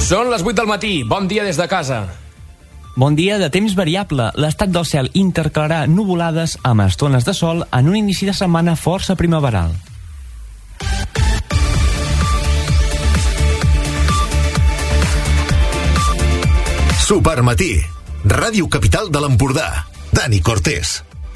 Són les 8 del matí. Bon dia des de casa. Bon dia de temps variable. L'estat del cel intercalarà nuvolades amb estones de sol en un inici de setmana força primaveral. Supermatí. Ràdio Capital de l'Empordà. Dani Cortés.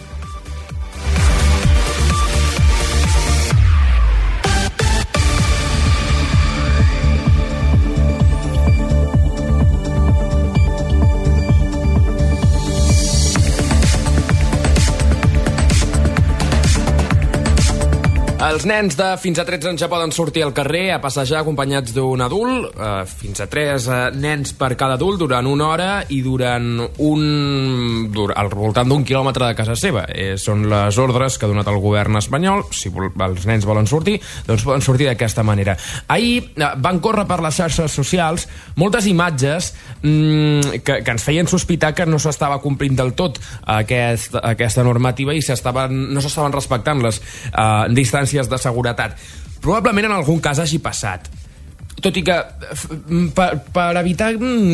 Els nens de fins a 13 anys ja poden sortir al carrer a passejar acompanyats d'un adult, fins a 3 nens per cada adult durant una hora i durant al voltant d'un quilòmetre de casa seva. Són les ordres que ha donat el govern espanyol. Si els nens volen sortir, doncs poden sortir d'aquesta manera. Ahir van córrer per les xarxes socials moltes imatges que ens feien sospitar que no s'estava complint del tot aquesta normativa i no s'estaven respectant les distàncies de seguretat. Probablement en algun cas hagi passat. Tot i que per evitar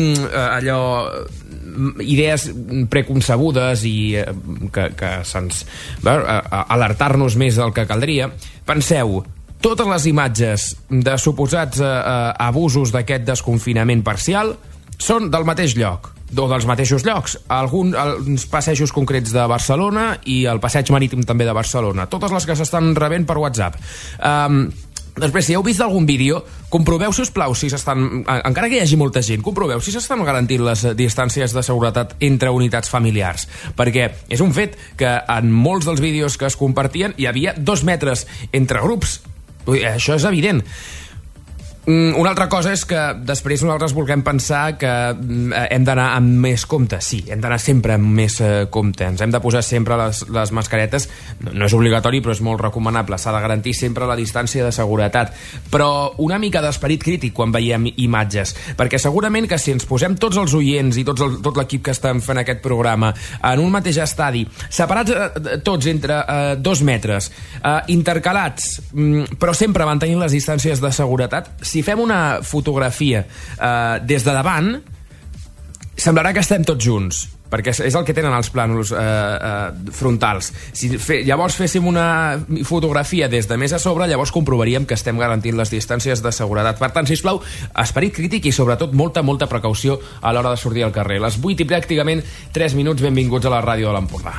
idees preconcebudes i que se'ns alertar-nos més del que caldria, penseu, totes les imatges de suposats abusos d'aquest desconfinament parcial són del mateix lloc, o dels mateixos llocs, alguns passejos concrets de Barcelona i el passeig marítim també de Barcelona, totes les que s'estan rebent per WhatsApp. Després, si heu vist algun vídeo, comproveu, sisplau, si s'estan, encara que hi hagi molta gent, comproveu si s'estan garantint les distàncies de seguretat entre unitats familiars, perquè és un fet que en molts dels vídeos que es compartien hi havia 2 metres entre grups. Això és evident. Una altra cosa és que després nosaltres volem pensar que hem d'anar amb més compte. Sí, hem d'anar sempre amb més compte. Ens hem de posar sempre les mascaretes. No és obligatori, però és molt recomanable. S'ha de garantir sempre la distància de seguretat. Però una mica d'esperit crític quan veiem imatges. Perquè segurament que si ens posem tots els oients i tot l'equip que estem fent aquest programa en un mateix estadi, separats tots entre 2 metres, intercalats, però sempre mantenint les distàncies de seguretat, si fem una fotografia des de davant, semblarà que estem tots junts, perquè és el que tenen els plànols frontals. Si llavors féssim una fotografia des de més a sobre, llavors comprovaríem que estem garantint les distàncies de seguretat. Per tant, sisplau, esperit crític i sobretot molta precaució a l'hora de sortir al carrer. Les 8 i pràcticament 3 minuts, benvinguts a la ràdio de l'Empordà.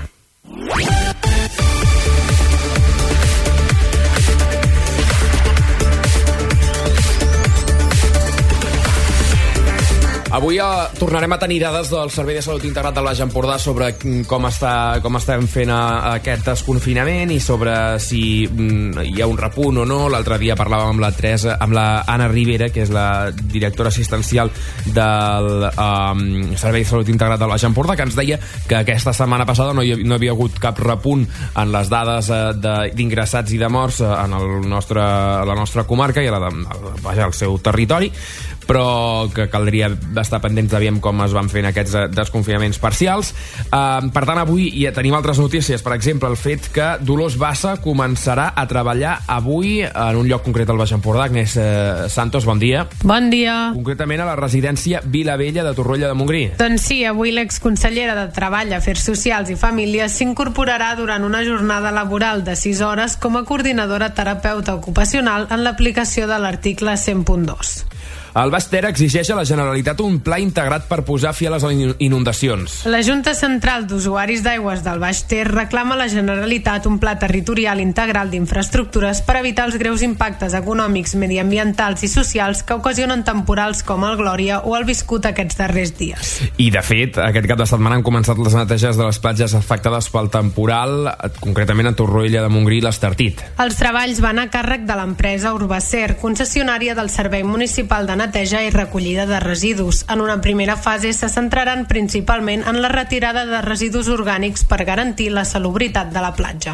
Avui tornarem a tenir dades del Servei de Salut Integrat del Baix Empordà sobre com estem fent aquest desconfinament i sobre si hi ha un repunt o no. L'altre dia parlàvem amb la Anna Rivera, que és la directora assistencial del Servei de Salut Integrat del Baix Empordà, que ens deia que aquesta setmana passada no hi havia hagut cap repunt en les dades d'ingressats i de morts en la nostra comarca i al seu territori, però que caldria estar pendents d'aviam com es van fent aquests desconfinaments parcials. Per tant, avui ja tenim altres notícies. Per exemple, el fet que Dolors Bassa començarà a treballar avui en un lloc concret al Baix Empordà. Agnès Santos, bon dia. Bon dia. Concretament a la residència Vilavella de Torroella de Montgrí. Doncs sí, avui l'exconsellera de Treball, Afers Socials i Famílies s'incorporarà durant una jornada laboral de 6 hores com a coordinadora terapeuta ocupacional en l'aplicació de l'article 100.2. El Baix Ter exigeix a la Generalitat un pla integrat per posar fi a les inundacions. La Junta Central d'Usuaris d'Aigües del Baix Ter reclama a la Generalitat un pla territorial integral d'infraestructures per evitar els greus impactes econòmics, mediambientals i socials que ocasionen temporals com el Glòria o el viscut aquests darrers dies. I, de fet, aquest cap de setmana han començat les neteges de les platges afectades pel temporal, concretament a Torroella de Montgrí i l'Estartit. Els treballs van a càrrec de l'empresa Urbacer, concessionària del Servei Municipal de Neteja i recollida de residus. En una primera fase se centraran principalment en la retirada de residus orgànics per garantir la salubritat de la platja.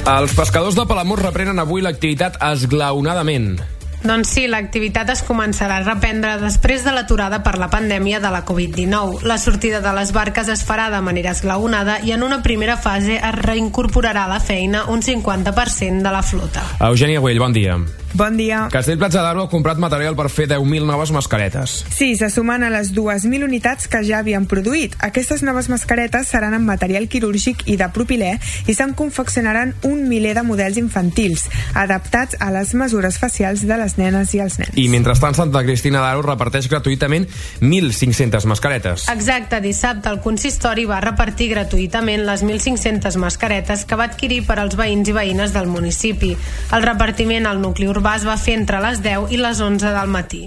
Els pescadors de Palamós reprenen avui l'activitat esglaonadament. Doncs sí, l'activitat es començarà a reprendre després de l'aturada per la pandèmia de la Covid-19. La sortida de les barques es farà de manera esglaonada i en una primera fase es reincorporarà a la feina un 50% de la flota. Eugènia Güell, bon dia. Bon dia. Castellplatja d'Aro ha comprat material per fer 10.000 noves mascaretes. Sí, se sumen a les 2.000 unitats que ja havien produït. Aquestes noves mascaretes seran en material quirúrgic i de propilè i se'n confeccionaran un miler de models infantils, adaptats a les mesures facials de les nenes i els nens. I mentrestant, Santa Cristina d'Aro reparteix gratuïtament 1.500 mascaretes. Exacte, dissabte el consistori va repartir gratuïtament les 1.500 mascaretes que va adquirir per als veïns i veïnes del municipi. El repartiment al nucli urbà es va fer entre les 10 i les 11 del matí.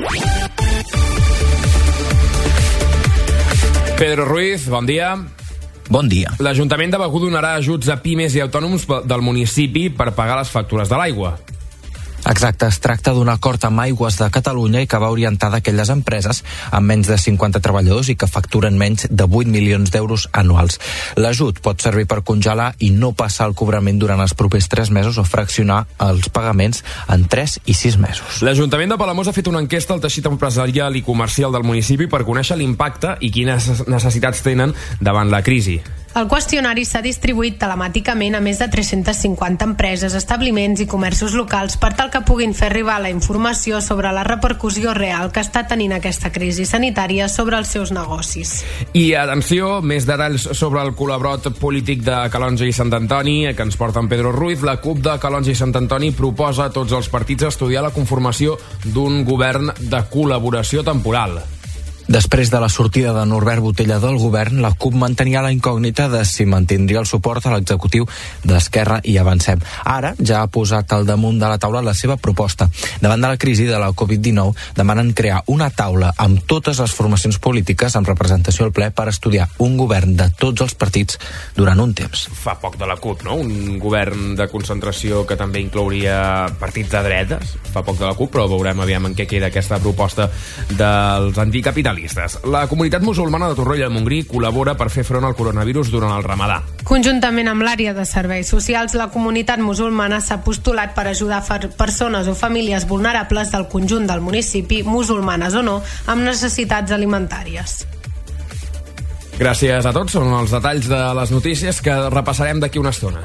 Pedro Ruiz, bon dia. Bon dia. L'Ajuntament de Begur donarà ajuts a pimes i autònoms del municipi per pagar les factures de l'aigua. Exacte, es tracta d'un acord amb Aigües de Catalunya i que va orientar d'aquelles empreses amb menys de 50 treballadors i que facturen menys de 8 milions d'euros anuals. L'ajut pot servir per congelar i no passar el cobrament durant els propers 3 mesos o fraccionar els pagaments en 3 i 6 mesos. L'Ajuntament de Palamós ha fet una enquesta al teixit empresarial i comercial del municipi per conèixer l'impacte i quines necessitats tenen davant la crisi. El qüestionari s'ha distribuït telemàticament a més de 350 empreses, establiments i comerços locals per tal que puguin fer arribar la informació sobre la repercussió real que està tenint aquesta crisi sanitària sobre els seus negocis. I atenció, més detalls sobre el col·labrot polític de Calonge i Sant Antoni que ens porta en Pedro Ruiz. La CUP de Calonge i Sant Antoni proposa a tots els partits estudiar la conformació d'un govern de col·laboració temporal. Després de la sortida de Norbert Botella del govern, la CUP mantenia la incògnita de si mantindria el suport a l'executiu d'Esquerra i Avancem. Ara ja ha posat al damunt de la taula la seva proposta. Davant de la crisi de la Covid-19, demanen crear una taula amb totes les formacions polítiques amb representació al ple per estudiar un govern de tots els partits durant un temps. Fa poc de la CUP, no? Un govern de concentració que també inclouria partits de dretes. Fa poc de la CUP, però veurem aviam en què queda aquesta proposta dels anticapitalistes. La comunitat musulmana de Torroella de Montgrí col·labora per fer front al coronavirus durant el Ramadà. Conjuntament amb l'àrea de serveis socials, la comunitat musulmana s'ha postulat per ajudar persones o famílies vulnerables del conjunt del municipi, musulmanes o no, amb necessitats alimentàries. Gràcies a tots, són els detalls de les notícies que repassarem d'aquí una estona.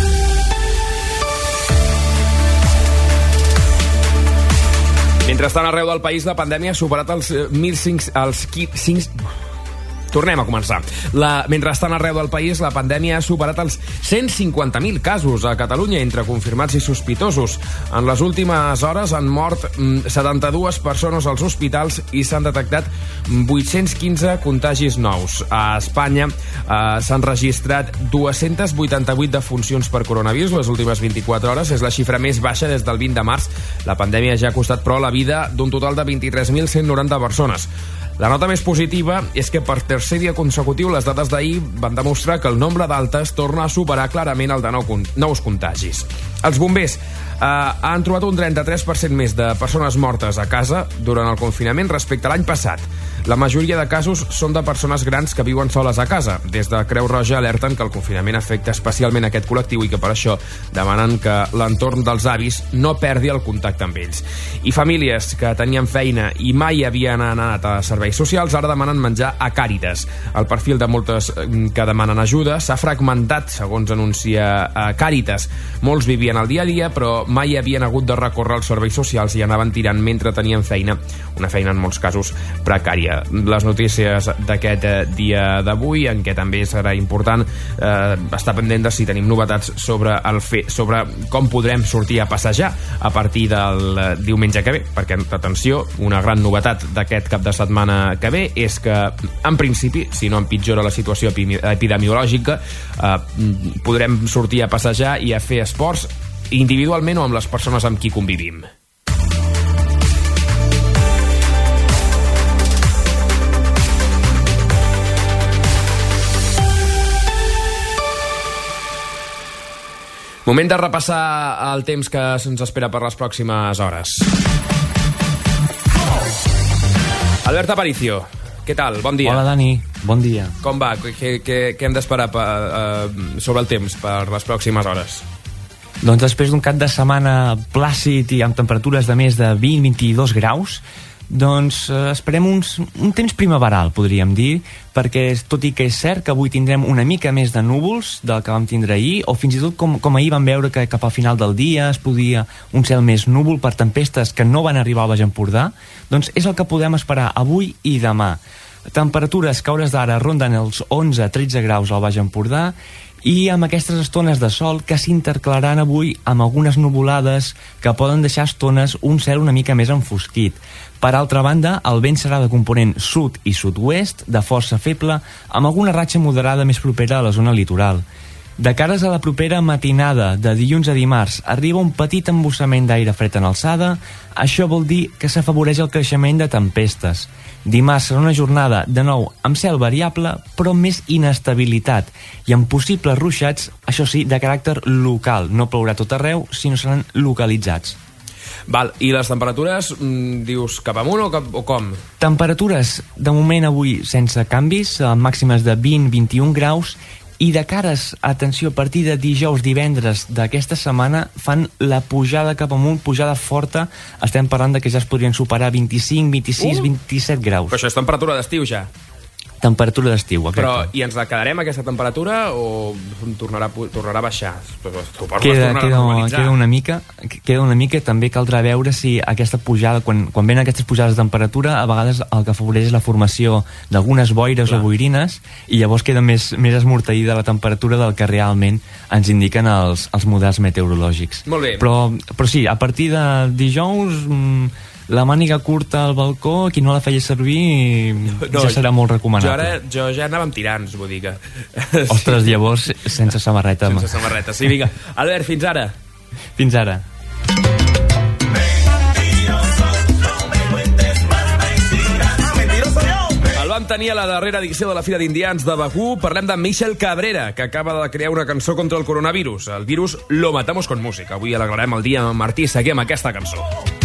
Mentrestant, arreu del país, la pandèmia ha superat els 1.500... Tornem a començar. Mentrestant, arreu del país, la pandèmia ha superat els 150.000 casos a Catalunya entre confirmats i sospitosos. En les últimes hores han mort 72 persones als hospitals i s'han detectat 815 contagis nous. A Espanya s'han registrat 288 defuncions per coronavirus les últimes 24 hores. És la xifra més baixa des del 20 de març. La pandèmia ja ha costat, però, la vida d'un total de 23.190 persones. La nota més positiva és que per tercer dia consecutiu les dades d'ahir van demostrar que el nombre d'altes torna a superar clarament el de nous contagis. Els bombers han trobat un 33% més de persones mortes a casa durant el confinament respecte a l'any passat. La majoria de casos són de persones grans que viuen soles a casa. Des de Creu Roja alerten que el confinament afecta especialment aquest col·lectiu i que per això demanen que l'entorn dels avis no perdi el contacte amb ells. I famílies que tenien feina i mai havien anat a serveis socials ara demanen menjar a Càritas. El perfil de moltes que demanen ajuda s'ha fragmentat, segons anuncia Càritas. Molts vivien el dia a dia, però mai havien hagut de recórrer als serveis socials i anaven tirant mentre tenien feina, una feina en molts casos precària. Les notícies d'aquest dia d'avui, en què també serà important estar pendent de si tenim novetats sobre com podrem sortir a passejar a partir del diumenge que ve, perquè, atenció, una gran novetat d'aquest cap de setmana que ve és que, en principi, si no empitjora la situació epidemiològica, podrem sortir a passejar i a fer esports individualment o amb les persones amb qui convivim. Moment de repassar el temps que se'ns espera per les pròximes hores. Albert Aparicio, què tal? Bon dia. Hola, Dani. Bon dia. Com va? Què hem d'esperar sobre el temps per les pròximes hores? Doncs després d'un cap de setmana plàcid i amb temperatures de més de 20-22 graus, doncs esperem un temps primaveral, podríem dir, perquè tot i que és cert que avui tindrem una mica més de núvols del que vam tindre ahir, o fins i tot com ahir vam veure que cap al final del dia es podia un cel més núvol per tempestes que no van arribar al Baix Empordà, doncs és el que podem esperar avui i demà. Temperatures que a hores d'ara ronden els 11-13 graus al Baix Empordà, i amb aquestes estones de sol que s'intercalaran avui amb algunes nuvolades que poden deixar estones un cel una mica més enfosquit. Per altra banda, el vent serà de component sud i sud-oest, de força feble, amb alguna ratxa moderada més propera a la zona litoral. De cares a la propera matinada, de dilluns a dimarts, arriba un petit embussament d'aire fred en alçada. Això vol dir que s'afavoreix el creixement de tempestes. Dimarts serà una jornada, de nou, amb cel variable, però amb més inestabilitat, i amb possibles ruixats, això sí, de caràcter local. No plourà tot arreu, sinó seran localitzats. Val, i les temperatures, dius, cap amunt o com? Temperatures, de moment avui, sense canvis, màximes de 20-21 graus, i de cares, atenció, a partir de dijous, divendres d'aquesta setmana fan la pujada cap amunt, pujada forta. Estem parlant de que ja es podrien superar 25, 26, 27 graus. Però això és temperatura d'estiu ja. Temperatura d'estiu, exacte. Però i ens la quedarem aquesta temperatura o tornarà a baixar? Queda una mica. També caldrà veure si aquesta pujada, quan venen aquestes pujades de temperatura, a vegades el que afavoreix és la formació d'algunes boires o boirines, i llavors queda més esmorteïda la temperatura del que realment ens indiquen els models meteorològics. Molt bé. Però sí, a partir de dijous, la màniga curta al balcó, qui no la feia servir, ja serà molt recomanable. Jo ja anava amb tirants, vull dir que... Ostres, llavors, sense samarreta. Sense samarreta, sí, vinga. Albert, fins ara. Fins ara. El vam tenir a la darrera edició de la Fira d'Indians de Bakú. Parlem de Michel Cabrera, que acaba de crear una cançó contra el coronavirus. El virus lo matamos con música. Avui alegrarem el dia amb Martí Seguer amb aquesta cançó.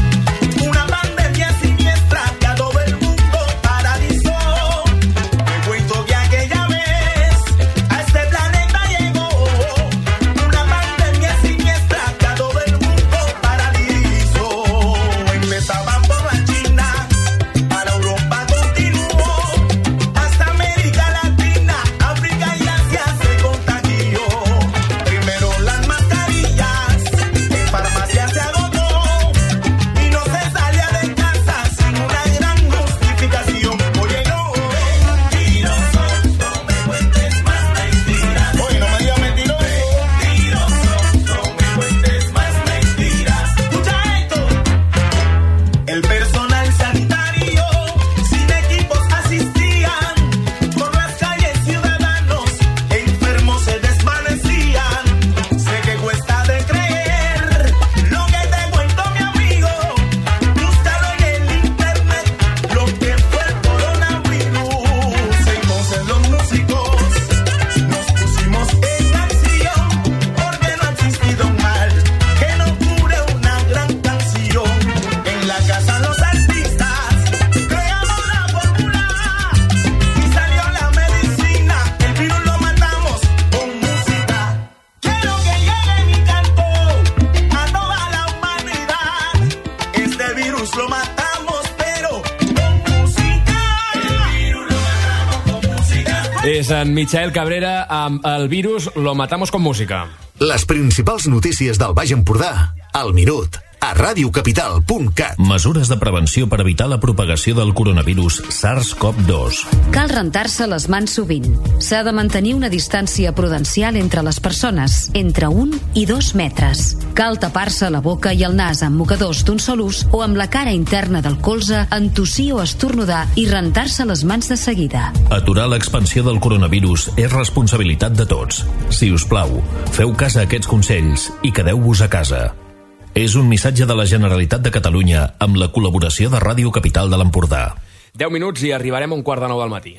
És en Michael Cabrera amb El virus lo matamos con música. Les principals notícies del Baix Empordà, al minut, a radiocapital.cat. Mesures de prevenció per evitar la propagació del coronavirus SARS-CoV-2. Cal rentar-se les mans sovint. S'ha de mantenir una distància prudencial entre les persones, entre 1 i 2 metres. Cal tapar-se la boca i el nas amb mocadors d'un sol ús o amb la cara interna del colze, en tossir o estornudar i rentar-se les mans de seguida. Aturar l'expansió del coronavirus és responsabilitat de tots. Si us plau, feu cas a aquests consells i quedeu-vos a casa. És un missatge de la Generalitat de Catalunya amb la col·laboració de Ràdio Capital de l'Empordà. 10 minuts i arribarem a 8:45 del matí.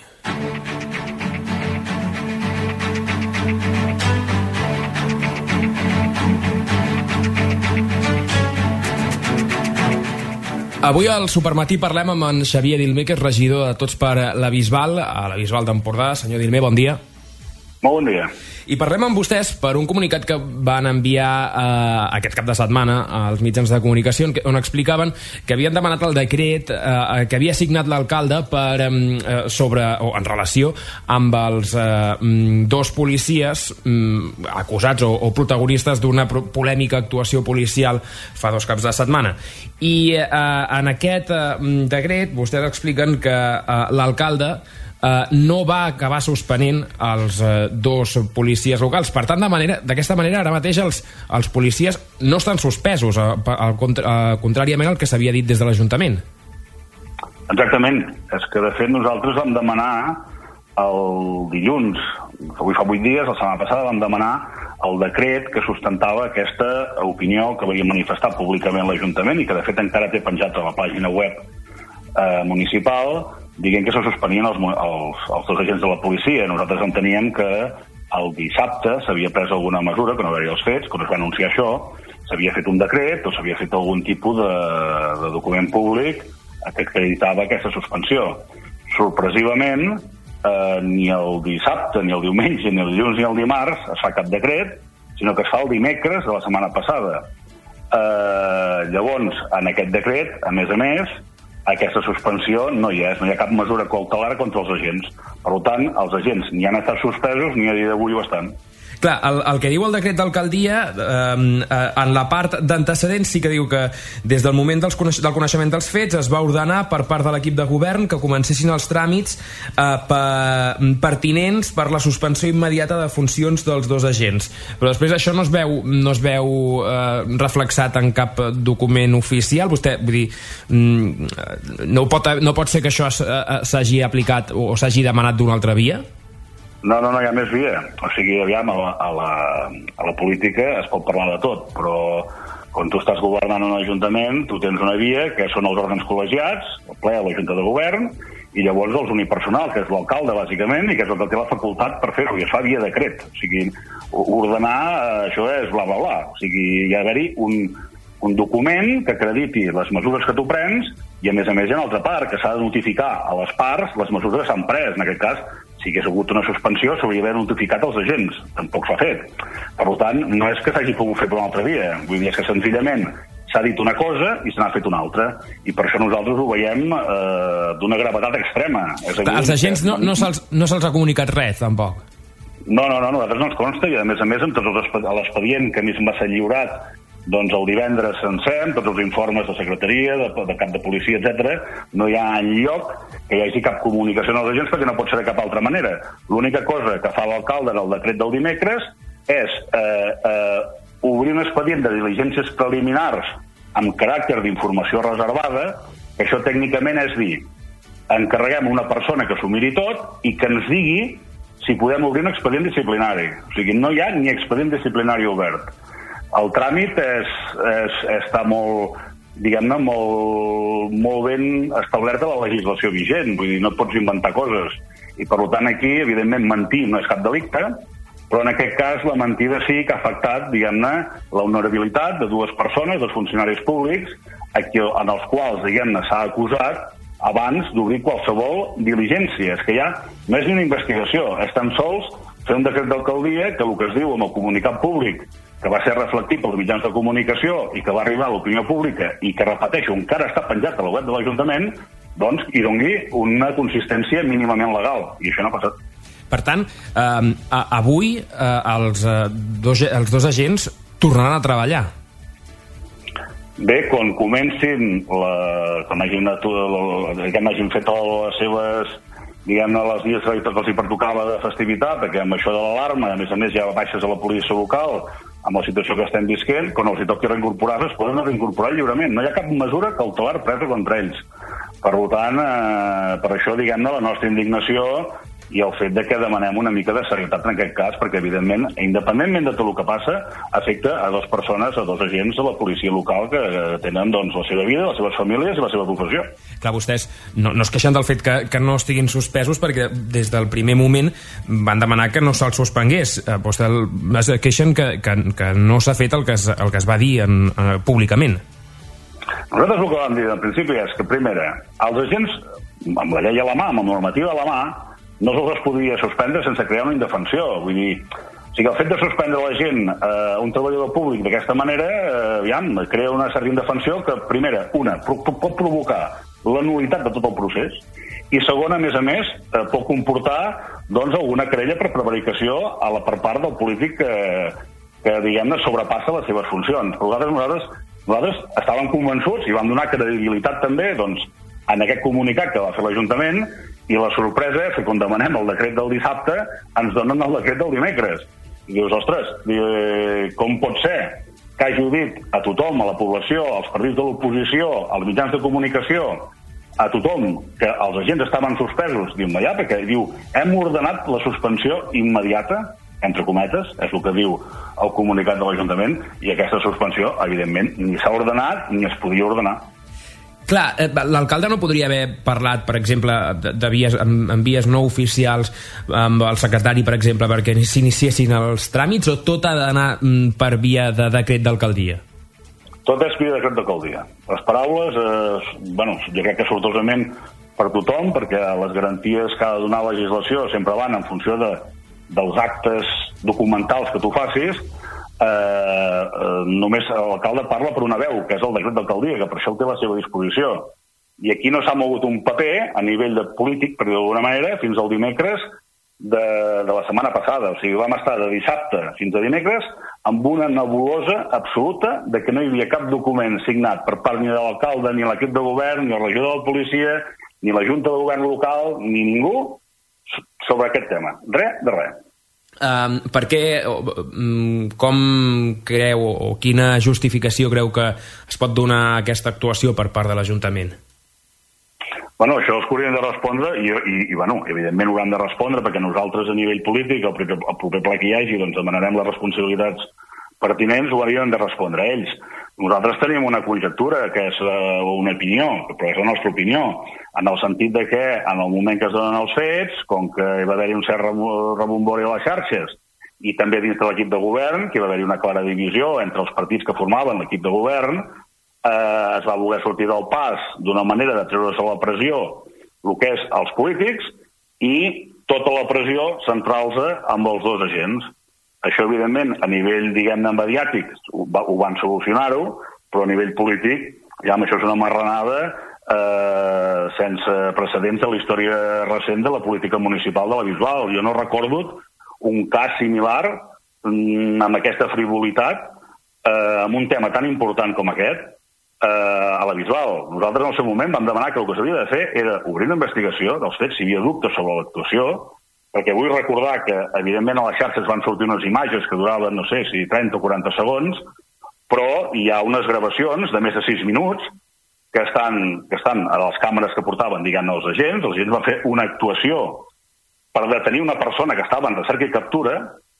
Avui al Supermatí parlem amb en Xavier Dilmé, que és regidor de Tots per la Bisbal, a la Bisbal d'Empordà. Senyor Dilmé, bon dia. Molt bon dia. I parlem amb vostès per un comunicat que van enviar aquest cap de setmana als mitjans de comunicació, on explicaven que havien demanat el decret que havia signat l'alcalde en relació amb els dos policies acusats o protagonistes d'una polèmica actuació policial fa 2 caps de setmana. I en aquest decret vostès expliquen que l'alcalde no va acabar suspenent els dos policies locals. Per tant, d'aquesta manera, ara mateix els policies no estan suspesos, contràriament al que s'havia dit des de l'Ajuntament. Exactament. És que, de fet, nosaltres vam demanar el dilluns, avui fa 8 dies, la setmana passada, vam demanar el decret que sustentava aquesta opinió que havia manifestat públicament l'Ajuntament i que, de fet, encara té penjat a la pàgina web municipal, dient que se suspenien els dos agents de la policia. Nosaltres enteníem que el dissabte s'havia pres alguna mesura, que no hi havia els fets, quan es va anunciar això, s'havia fet un decret o s'havia fet algun tipus de document públic que acreditava aquesta suspensió. Sorpresivament, ni el dissabte, ni el diumenge, ni el dilluns, ni el dimarts es fa cap decret, sinó que es fa el dimecres de la setmana passada. Llavors, en aquest decret, a més, aquesta suspensió no hi és, no hi ha cap mesura cautelar contra els agents. Per tant, els agents ni han estat suspesos ni a dia d'avui ho estan. Clar, el que diu el decret d'alcaldia, en la part d'antecedents sí que diu que des del moment del coneixement dels fets es va ordenar per part de l'equip de govern que comencessin els tràmits pertinents per la suspensió immediata de funcions dels dos agents. Però després això no es veu reflexat en cap document oficial. Vostè, vull dir, no pot ser que això s'hagi aplicat o s'hagi demanat d'una altra via? No, hi ha més via. O sigui, aviam, a la política es pot parlar de tot, però quan tu estàs governant un ajuntament, tu tens una via que són els òrgans col·legiats, el ple, la junta de govern, i llavors els unipersonal, que és l'alcalde, bàsicament, i que és el que té la facultat per fer-ho, i es fa via decret. O sigui, ordenar, això és bla, bla, bla. O sigui, hi ha d'haver-hi un document que acrediti les mesures que tu prens, i a més hi ha una altra part, que s'ha de notificar a les parts les mesures que s'han pres. En aquest cas, si hi hagués hagut una suspensió, s'hauria d'haver notificat als agents. Tampoc s'ha fet. Per tant, no és que s'hagi pogut fer per una altra via. Vull dir, és que senzillament s'ha dit una cosa i se n'ha fet una altra. I per això nosaltres ho veiem d'una gravetat extrema. És a dir, als agents no se'ls ha comunicat res, tampoc? No, nosaltres no ens consta, i a més, amb tot l'expedient que a mi se'm va ser lliurat doncs el divendres sencer, amb tots els informes de secretaria, de cap de policia, etc., no hi ha enlloc que hi hagi cap comunicació als agents perquè no pot ser de cap altra manera. L'única cosa que fa l'alcalde en el decret del dimecres és obrir un expedient de diligències preliminars amb caràcter d'informació reservada, que això tècnicament és dir, encarreguem una persona que s'ho miri tot i que ens digui si podem obrir un expedient disciplinari. O sigui, no hi ha ni expedient disciplinari obert. El tràmit està molt, diguem-ne, molt ben establert a la legislació vigent, vull dir, no et pots inventar coses. I per tant aquí, evidentment, mentir no és cap delicte, però en aquest cas la mentida sí que ha afectat, diguem-ne, l'honorabilitat de dues persones, dos funcionaris públics, en els quals, diguem-ne, s'ha acusat abans d'obrir qualsevol diligència. És que ja no és ni una investigació, és tan sols fer un decret d'alcaldia que el que es diu amb el comunicat públic, que va ser reflectit pels mitjans de comunicació i que va arribar a l'opinió pública i que, repeteixo, encara està penjat a la web de l'Ajuntament, doncs hi doni una consistència mínimament legal. I això no ha passat. Per tant, avui els dos agents tornaran a treballar. Bé, quan comencin, quan hagin fet les seves, diguem-ne, les dies que els hi pertocava de festivitat, perquè amb això de l'alarma, a més hi ha baixes a la policia local, amb la situació que estem visquent, quan els hi toqui reincorporar-se, es poden reincorporar lliurement. No hi ha cap mesura cautelar presa contra ells. Per tant, per això, diguem-ne, la nostra indignació i el fet de que demanem una mica de serietat en aquest cas, perquè, evidentment, independentment de tot el que passa, afecta a dues persones, a dos agents de la policia local que tenen, doncs, la seva vida, les seves famílies i la seva professió. Clar, vostès no es queixen del fet que no estiguin suspesos perquè des del primer moment van demanar que no se'ls suspengués. Vostès es queixen que no s'ha fet el que es va dir públicament. Nosaltres el que vam dir al principi és que, primera, els agents, amb la llei a la mà, amb la normativa a la mà, no se'ls podia suspendre sense crear una indefensió. Vull dir, O sigui, el fet de suspendre la gent, un treballador públic d'aquesta manera, crea una certa indefensió que, primera, pot provocar la nul·litat de tot el procés, i segona, a més, pot comportar alguna querella per prevaricació per part del polític que diguem-ne, sobrepassa les seves funcions. Però nosaltres estàvem convençuts i vam donar credibilitat també en aquest comunicat que va fer l'Ajuntament, i la sorpresa és que quan demanem el decret del dissabte ens donen el decret del dimecres. I dius, ostres, com pot ser que hagi dit a tothom, a la població, als partits de l'oposició, als mitjans de comunicació, a tothom, que els agents estaven suspesos d'immediat, perquè diu, hem ordenat la suspensió immediata, entre cometes, és el que diu el comunicat de l'Ajuntament, i aquesta suspensió, evidentment, ni s'ha ordenat ni es podia ordenar. Clar, l'alcalde no podria haver parlat, per exemple, de en vies no oficials amb el secretari, per exemple, perquè s'iniciessin els tràmits, o tot ha d'anar per via de decret d'alcaldia? Tot és via de decret d'alcaldia. Les paraules, jo crec que sortosament per tothom, perquè les garanties que ha de donar la legislació sempre van en funció dels actes documentals que tu facis. Només l'alcalde parla per una veu, que és el decret d'alcaldia, que per això el té a la seva disposició. I aquí no s'ha mogut un paper a nivell de polític, per dir d'alguna manera, fins al dimecres de la setmana passada. O sigui, vam estar de dissabte fins a dimecres amb una nebulosa absoluta de que no hi havia cap document signat per part ni de l'alcalde, ni l'equip de govern, ni el regidor de la policia, ni la junta de govern local, ni ningú sobre aquest tema. Res de res. Per què, com creu, o quina justificació creu que es pot donar a aquesta actuació per part de l'Ajuntament? Això els que haurien de respondre, i evidentment hauran de respondre, perquè nosaltres a nivell polític, el proper ple que hi hagi, demanarem les responsabilitats pertinents, ho haurien de respondre ells. Nosaltres tenim una conjectura, que és una opinió, però és la nostra opinió, en el sentit de que en el moment que es donen els fets, com que hi va haver-hi un cert rebombori a les xarxes, i també dins de l'equip de govern, que hi va haver-hi una clara divisió entre els partits que formaven l'equip de govern, es va voler sortir del pas d'una manera de treure's la pressió el que és els polítics, i tota la pressió centrar-se amb els dos agents. Això, evidentment, a nivell, diguem-ne, mediàtic, ho van solucionar-ho, però a nivell polític, això és una marranada sense precedents a la història recent de la política municipal de la Bisbal. Jo no recordo un cas similar amb aquesta frivolitat amb un tema tan important com aquest a la Bisbal. Nosaltres, en el seu moment, vam demanar que el que s'havia de fer era obrir una investigació dels fets, si hi havia dubtes sobre l'actuació, perquè vull recordar que, evidentment, a les xarxes van sortir unes imatges que duraven, no sé, si 30 o 40 segons, però hi ha unes gravacions de més de 6 minuts que estan a les càmeres que portaven, diguem-ne, els agents van fer una actuació per detenir una persona que estava en recerca i captura,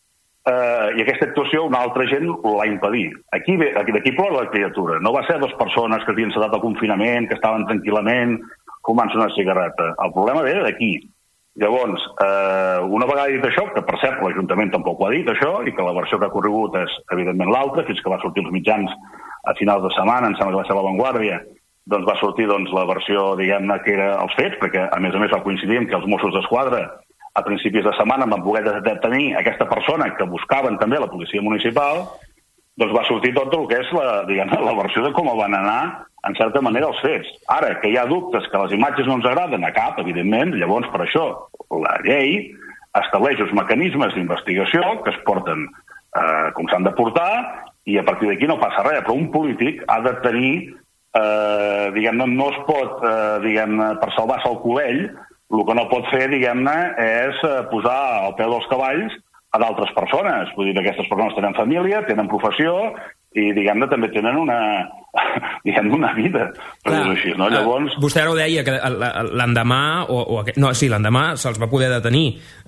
i aquesta actuació una altra gent l'ha impedit. D'aquí plora la criatura. No va ser 2 persones que havien estat al confinament, que estaven tranquil·lament fumant-se una cigarreta. El problema ve d'aquí. Llavors, una vegada dit això, que per cert l'Ajuntament tampoc ho ha dit això, i que la versió que ha corregut és evidentment l'altra, fins que va sortir els mitjans a finals de setmana, em sembla que va ser La Vanguardia, doncs va sortir la versió, diguem-ne, que era els fets, perquè a més va coincidir amb que els Mossos d'Esquadra a principis de setmana van poder detenir aquesta persona que buscaven també la policia municipal, doncs va sortir tot el que és la versió de com van anar en certa manera els fets. Ara, que hi ha dubtes, que les imatges no ens agraden a cap, evidentment, llavors per això la llei estableix uns mecanismes d'investigació que es porten com s'han de portar, i a partir d'aquí no passa res, però un polític ha de tenir, diguem-ne, no es pot, diguem-ne, per salvar-se el cubell, el que no pot fer, diguem-ne, és posar al peu dels cavalls a d'altres persones. Vull dir que aquestes persones tenen família, tenen professió, i, diguem-ne, també tenen una vida, per dir-ho així, no? Llavors... Vostè ara ho deia, que l'endemà, l'endemà se'ls va poder detenir,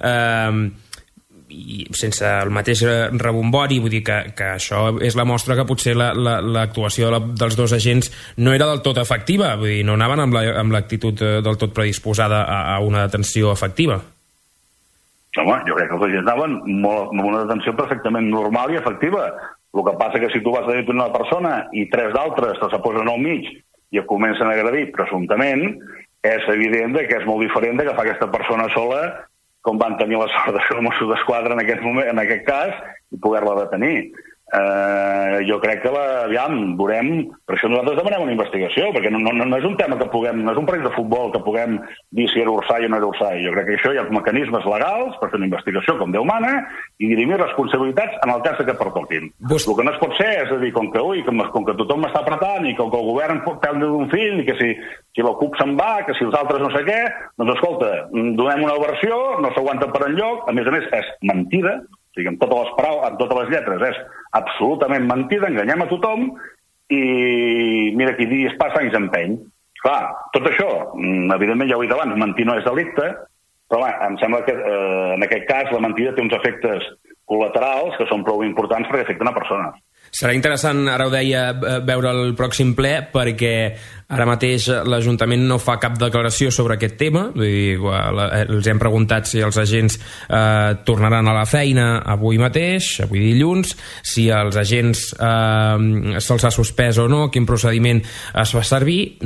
i sense el mateix rebombori, vull dir que això és la mostra que potser l'actuació dels dos agents no era del tot efectiva, vull dir, no anaven amb l'actitud del tot predisposada a una detenció efectiva. Home, jo crec que els agents anaven amb una detenció perfectament normal i efectiva. El que passa que si tu vas a detenir una persona i 3 d'altres te posen al mig i et comencen a agredir presumptament, és evident que és molt diferent d'agafar aquesta persona sola com van tenir la sort de fer el Mossos d'Esquadra en aquest cas i poder-la detenir. Jo crec que veurem, per això nosaltres demanem una investigació, perquè no és un tema que puguem, no és un partit de futbol que puguem dir si era Ursay o no era Ursay. Jo crec que això hi ha mecanismes legals per fer una investigació com Déu mana i dirimir responsabilitats en el cas que pertoquin. El que no es pot ser és a dir, com que tothom m'està apretant i com que el govern perd d'un fil i que si la CUP se'n va, que si els altres no sé què, doncs escolta, donem una versió, no s'aguanta per enlloc, a més és mentida, o sigui, amb totes les lletres, és absolutament mentida, enganyem a tothom i mira, qui dies passa anys empeny. Clar, tot això, evidentment ja ho he dit abans, mentir no és delicte, però em sembla que en aquest cas la mentida té uns efectes col·laterals que són prou importants perquè afecten a persones. Serà interessant, ara ho deia, veure el pròxim ple, perquè ara mateix l'Ajuntament no fa cap declaració sobre aquest tema. Vull dir, els hem preguntat si els agents tornaran a la feina avui mateix, avui dilluns, si els agents se'ls ha suspès o no, quin procediment es fa servir.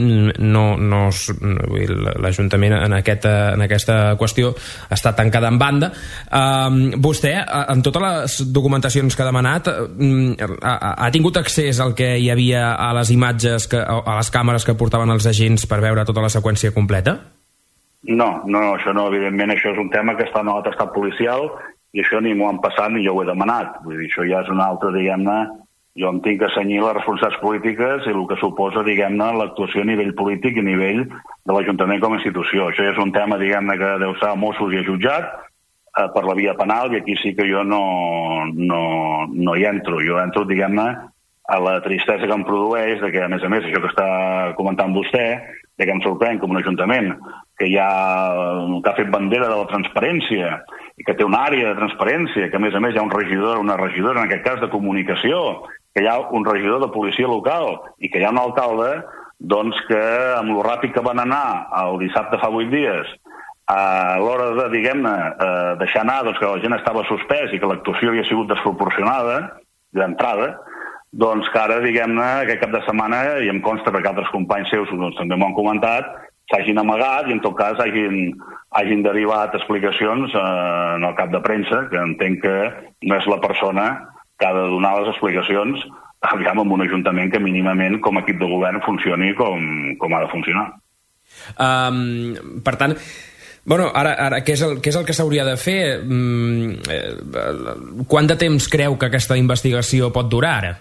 L'Ajuntament en aquesta qüestió està tancada en banda. Vostè, en totes les documentacions que ha demanat, ha tingut accés al que hi havia a les imatges, a les càmeres que portaven els agents per veure tota la seqüència completa? No, això no, evidentment això és un tema que està en l'atestat policial i això ni m'ho han passat ni jo ho he demanat. Vull dir, això ja és una altra, diguem-ne, jo em tinc que cenyir les responsabilitats polítiques i el que suposa, diguem-ne, l'actuació a nivell polític i a nivell de l'Ajuntament com a institució. Això ja és un tema, diguem-ne, que deu ser a Mossos i a jutjat per la via penal i aquí sí que jo no hi entro. Jo entro, diguem-ne, a la tristesa que em produeix de que, a més, això que està comentant vostè, de que em sorprèn com un ajuntament que ha fet bandera de la transparència i que té una àrea de transparència, que a més hi ha un regidor, una regidora, en aquest cas de comunicació, que hi ha un regidor de policia local i que hi ha un alcalde, doncs que amb lo ràpid que van anar el dissabte fa 8 dies a l'hora de, diguem-ne, deixar anar doncs, que la gent estava suspès i que l'actuació havia sigut desproporcionada d'entrada, doncs que ara, diguem-ne, aquest cap de setmana, i em consta perquè altres companys seus doncs, també m'ho han comentat, s'hagin amagat i en tot cas hagin derivat explicacions en el cap de premsa, que entenc que no és la persona que ha de donar les explicacions en un ajuntament que mínimament com a equip de govern funcioni com ha de funcionar. Per tant, bueno, ara què és el que s'hauria de fer? Quant de temps creu que aquesta investigació pot durar ara?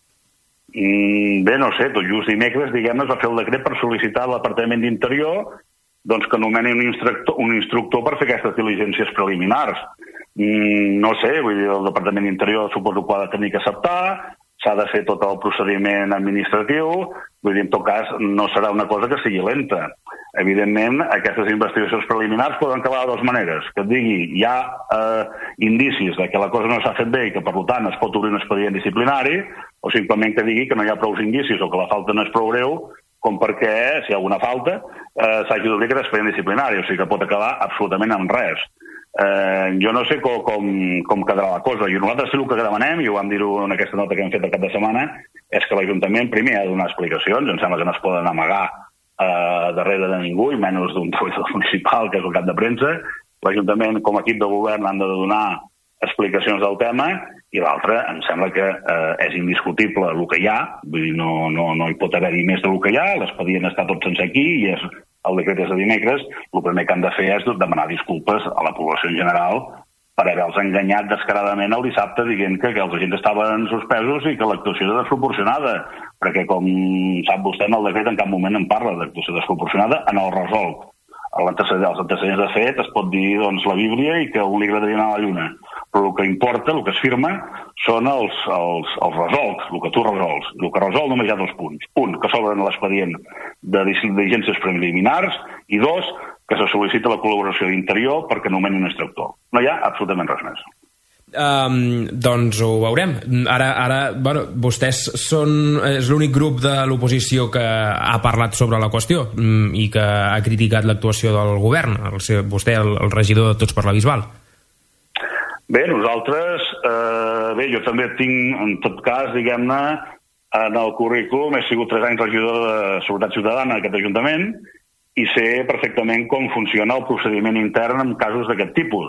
Bé, no sé, tot just dimecres, diguem-ne, es va fer el decret per sol·licitar a l'Apartament d'Interior doncs que nomeni un instructor per fer aquestes diligències preliminars. No sé, vull dir, el Departament d'Interior suposo que ho ha de tenir que acceptar, s'ha de fer tot el procediment administratiu, vull dir, en tot cas, no serà una cosa que sigui lenta. Evidentment, aquestes investigacions preliminars poden acabar de dues maneres. Que et digui, hi ha indicis de que la cosa no s'ha fet bé i que, per tant, es pot obrir un expedient disciplinari, o simplement que digui que no hi ha prou indicis o que la falta no és prou greu, com perquè, si hi ha alguna falta, s'hagi d'obrir aquest expedient disciplinari, o sigui que pot acabar absolutament amb res. Jo no sé com quedarà la cosa. I nosaltres sí el que demanem, i ho vam dir-ho en aquesta nota que hem fet el cap de setmana, és que l'Ajuntament primer ha de donar explicacions, em sembla que no es poden amagar darrere de ningú, i menys d'un treballador municipal, que és el cap de premsa. L'Ajuntament, com a equip de govern, han de donar explicacions del tema, i l'altre, em sembla que és indiscutible el que hi ha, vull dir, no hi pot haver-hi més del que hi ha, l'expedient està tot sense aquí, i el decret és de dimecres, el primer que han de fer és demanar disculpes a la població en general per haver-los enganyat descaradament el dissabte dient que els agents estaven suspesos i que l'actuació era desproporcionada, perquè com sap vostè en el decret en cap moment en parla d'actuació desproporcionada en el resolt. Els antecedents de fet es pot dir doncs, la Bíblia i que un li agradaria anar a la lluna, però el que importa, el que es firma, són els resolts, el que tu resols. El que resol només hi ha 2 punts. Un, que s'obren l'expedient de diligències preliminars, i 2, que se sol·licita la col·laboració d'Interior perquè nomeni un instructor. No hi ha absolutament res més. Doncs ho veurem. Ara bueno, vostès és l'únic grup de l'oposició que ha parlat sobre la qüestió i que ha criticat l'actuació del govern. Vostè, el regidor de Tots per la Bisbal. Bé, nosaltres, jo també tinc, en tot cas, diguem-ne, en el currículum he sigut 3 anys regidor de Seguretat Ciutadana en aquest Ajuntament i sé perfectament com funciona el procediment intern en casos d'aquest tipus.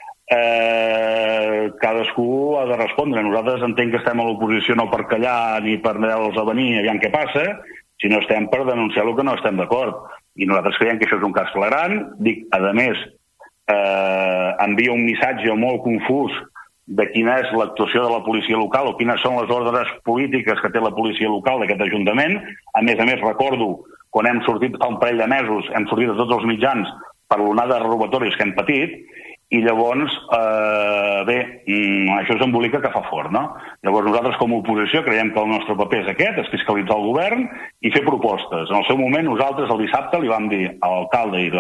Cadascú ha de respondre. Nosaltres entenc que estem a l'oposició no per callar ni per anar-los a venir aviam què passa, sinó estem per denunciar el que no estem d'acord. I nosaltres creiem que això és un cas flagrant. Dic, a més, envia un missatge molt confús de quina és l'actuació de la policia local o quines són les ordres polítiques que té la policia local d'aquest Ajuntament. A més, recordo, quan hem sortit fa un parell de mesos, hem sortit a tots els mitjans per l'onada de robatoris que hem patit, i llavors, això és embolica que fa fort, no? Llavors nosaltres com a oposició creiem que el nostre paper és aquest, és fiscalitzar el govern i fer propostes. En el seu moment nosaltres el dissabte li vam dir a l'alcalde i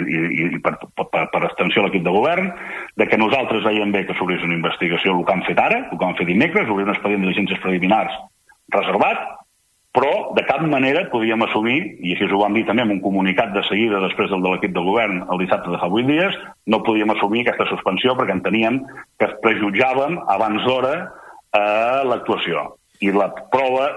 per extensió a l'equip de govern de que nosaltres veiem bé que s'obrís una investigació, el que han fet ara, el que han fet dimecres, obrir un expedient de diligències preliminars reservat, però de cap manera podíem assumir, i així ho vam dir també amb un comunicat de seguida després del de l'equip de govern el dissabte de fa 8 dies, no podíem assumir aquesta suspensió perquè enteníem que prejutjàvem abans d'hora l'actuació. I la prova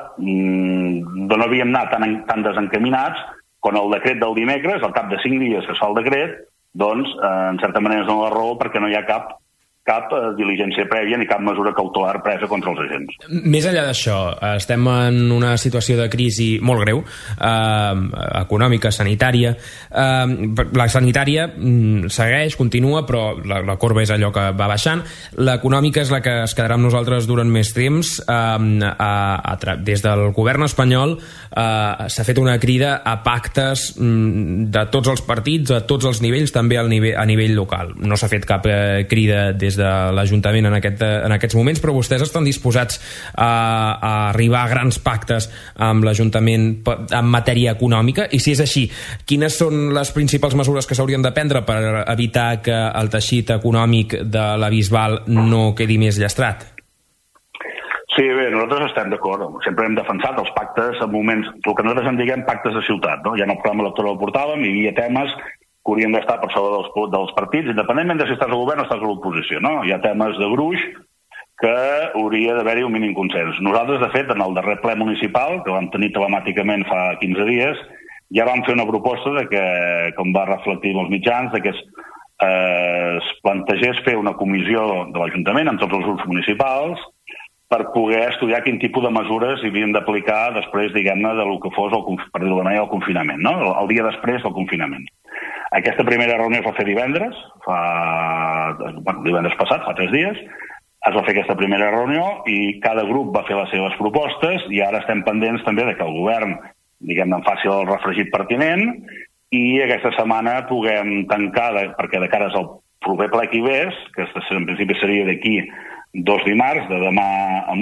no havíem anat tan desencaminats quan el decret del dimecres, al cap de 5 dies que es fa el decret, doncs en certa manera és la raó perquè no hi ha cap diligència prèvia ni cap mesura cautelar presa contra els agents. Més enllà d'això, estem en una situació de crisi molt greu, econòmica, sanitària. La sanitària segueix, continua, però la corba és allò que va baixant. L'econòmica és la que es quedarà amb nosaltres durant més temps. Des del govern espanyol s'ha fet una crida a pactes de tots els partits, a tots els nivells, també a nivell local. No s'ha fet cap crida des de l'Ajuntament en aquests moments, però vostès estan disposats a arribar a grans pactes amb l'Ajuntament en matèria econòmica? I si és així, quines són les principals mesures que s'haurien de prendre per evitar que el teixit econòmic de la Bisbal no quedi més llastrat? Sí, bé, nosaltres estem d'acord. Sempre hem defensat els pactes en moments, el que nosaltres en diguem pactes de ciutat, no? Ja en el programa electoral el portàvem, hi havia temes que haurien d'estar per sobre dels partits, independentment de si estàs al govern o estàs a l'oposició, no? Hi ha temes de gruix que hauria d'haver-hi un mínim consens. Nosaltres, de fet, en el darrer ple municipal, que vam tenir telemàticament fa 15 dies, ja vam fer una proposta de que, com va reflectir en els mitjans, de que es plantegés fer una comissió de l'Ajuntament amb tots els grups municipals per poder estudiar quin tipus de mesures havien d'aplicar després, diguem-ne, del que fos, per dir-ho d'una manera, el confinament, no? El dia després del confinament. Aquesta primera reunió es va fer divendres passat, fa 3 dies, es va fer aquesta primera reunió i cada grup va fer les seves propostes i ara estem pendents també de que el govern, diguem-ne, en faci el refregit pertinent i aquesta setmana puguem tancar, perquè de cara al proper ple que hi ves, que en principi seria d'aquí 2 dimarts, de demà en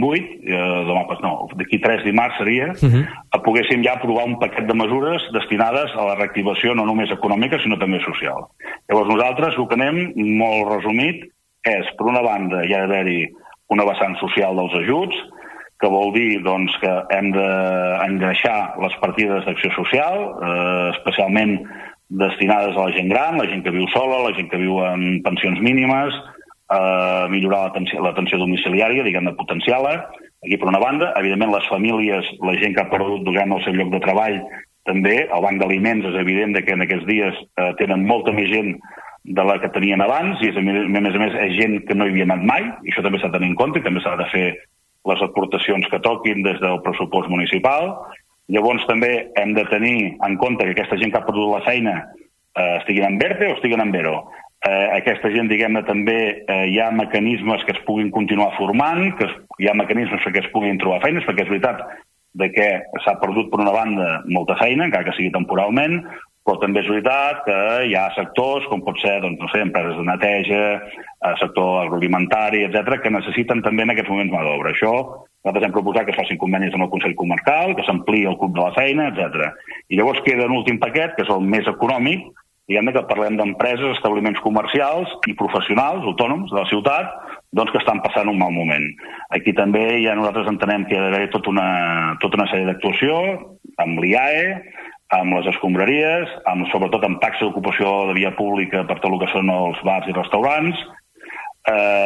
8, d'aquí 3 dimarts seria, poguéssim ja aprovar un paquet de mesures destinades a la reactivació no només econòmica, sinó també social. Llavors nosaltres, el que anem, molt resumit, és, per una banda, hi ha d'haver-hi una vessant social dels ajuts, que vol dir doncs, que hem d'engreixar les partides d'acció social, especialment destinades a la gent gran, la gent que viu sola, la gent que viu en pensions mínimes, millorar l'atenció domiciliària, diguem-ne, potenciar-la. Aquí, per una banda, evidentment, les famílies, la gent que ha perdut, diguem, el seu lloc de treball, també, el banc d'aliments és evident que en aquests dies tenen molta més gent de la que tenien abans, i a més és gent que no hi havia anat mai, i això també s'ha de tenir en compte, i també s'ha de fer les aportacions que toquin des del pressupost municipal. Llavors també hem de tenir en compte que aquesta gent que ha perdut la feina estiguin en ERTE o estiguin en ERO. Aquesta gent, diguem-ne, també hi ha mecanismes que es puguin continuar formant, que hi ha mecanismes perquè es puguin trobar feines, perquè és veritat que s'ha perdut, per una banda, molta feina, encara que sigui temporalment, però també és veritat que hi ha sectors, com pot ser, doncs, no sé, empreses de neteja, sector agroalimentari, etc., que necessiten també en aquests moments mà d'obra. Això, nosaltres hem proposat que es facin convenis amb el Consell Comarcal, que s'ampliï el club de la feina, etc. I llavors queda un últim paquet, que és el més econòmic, diguem-ne que parlem d'empreses, establiments comercials i professionals, autònoms de la ciutat, doncs que estan passant un mal moment. Aquí també ja nosaltres entenem que hi ha d'haver tota una sèrie d'actuació, amb l'IAE, amb les escombraries, sobretot amb taxa d'ocupació de via pública per tot el que són els bars i restaurants.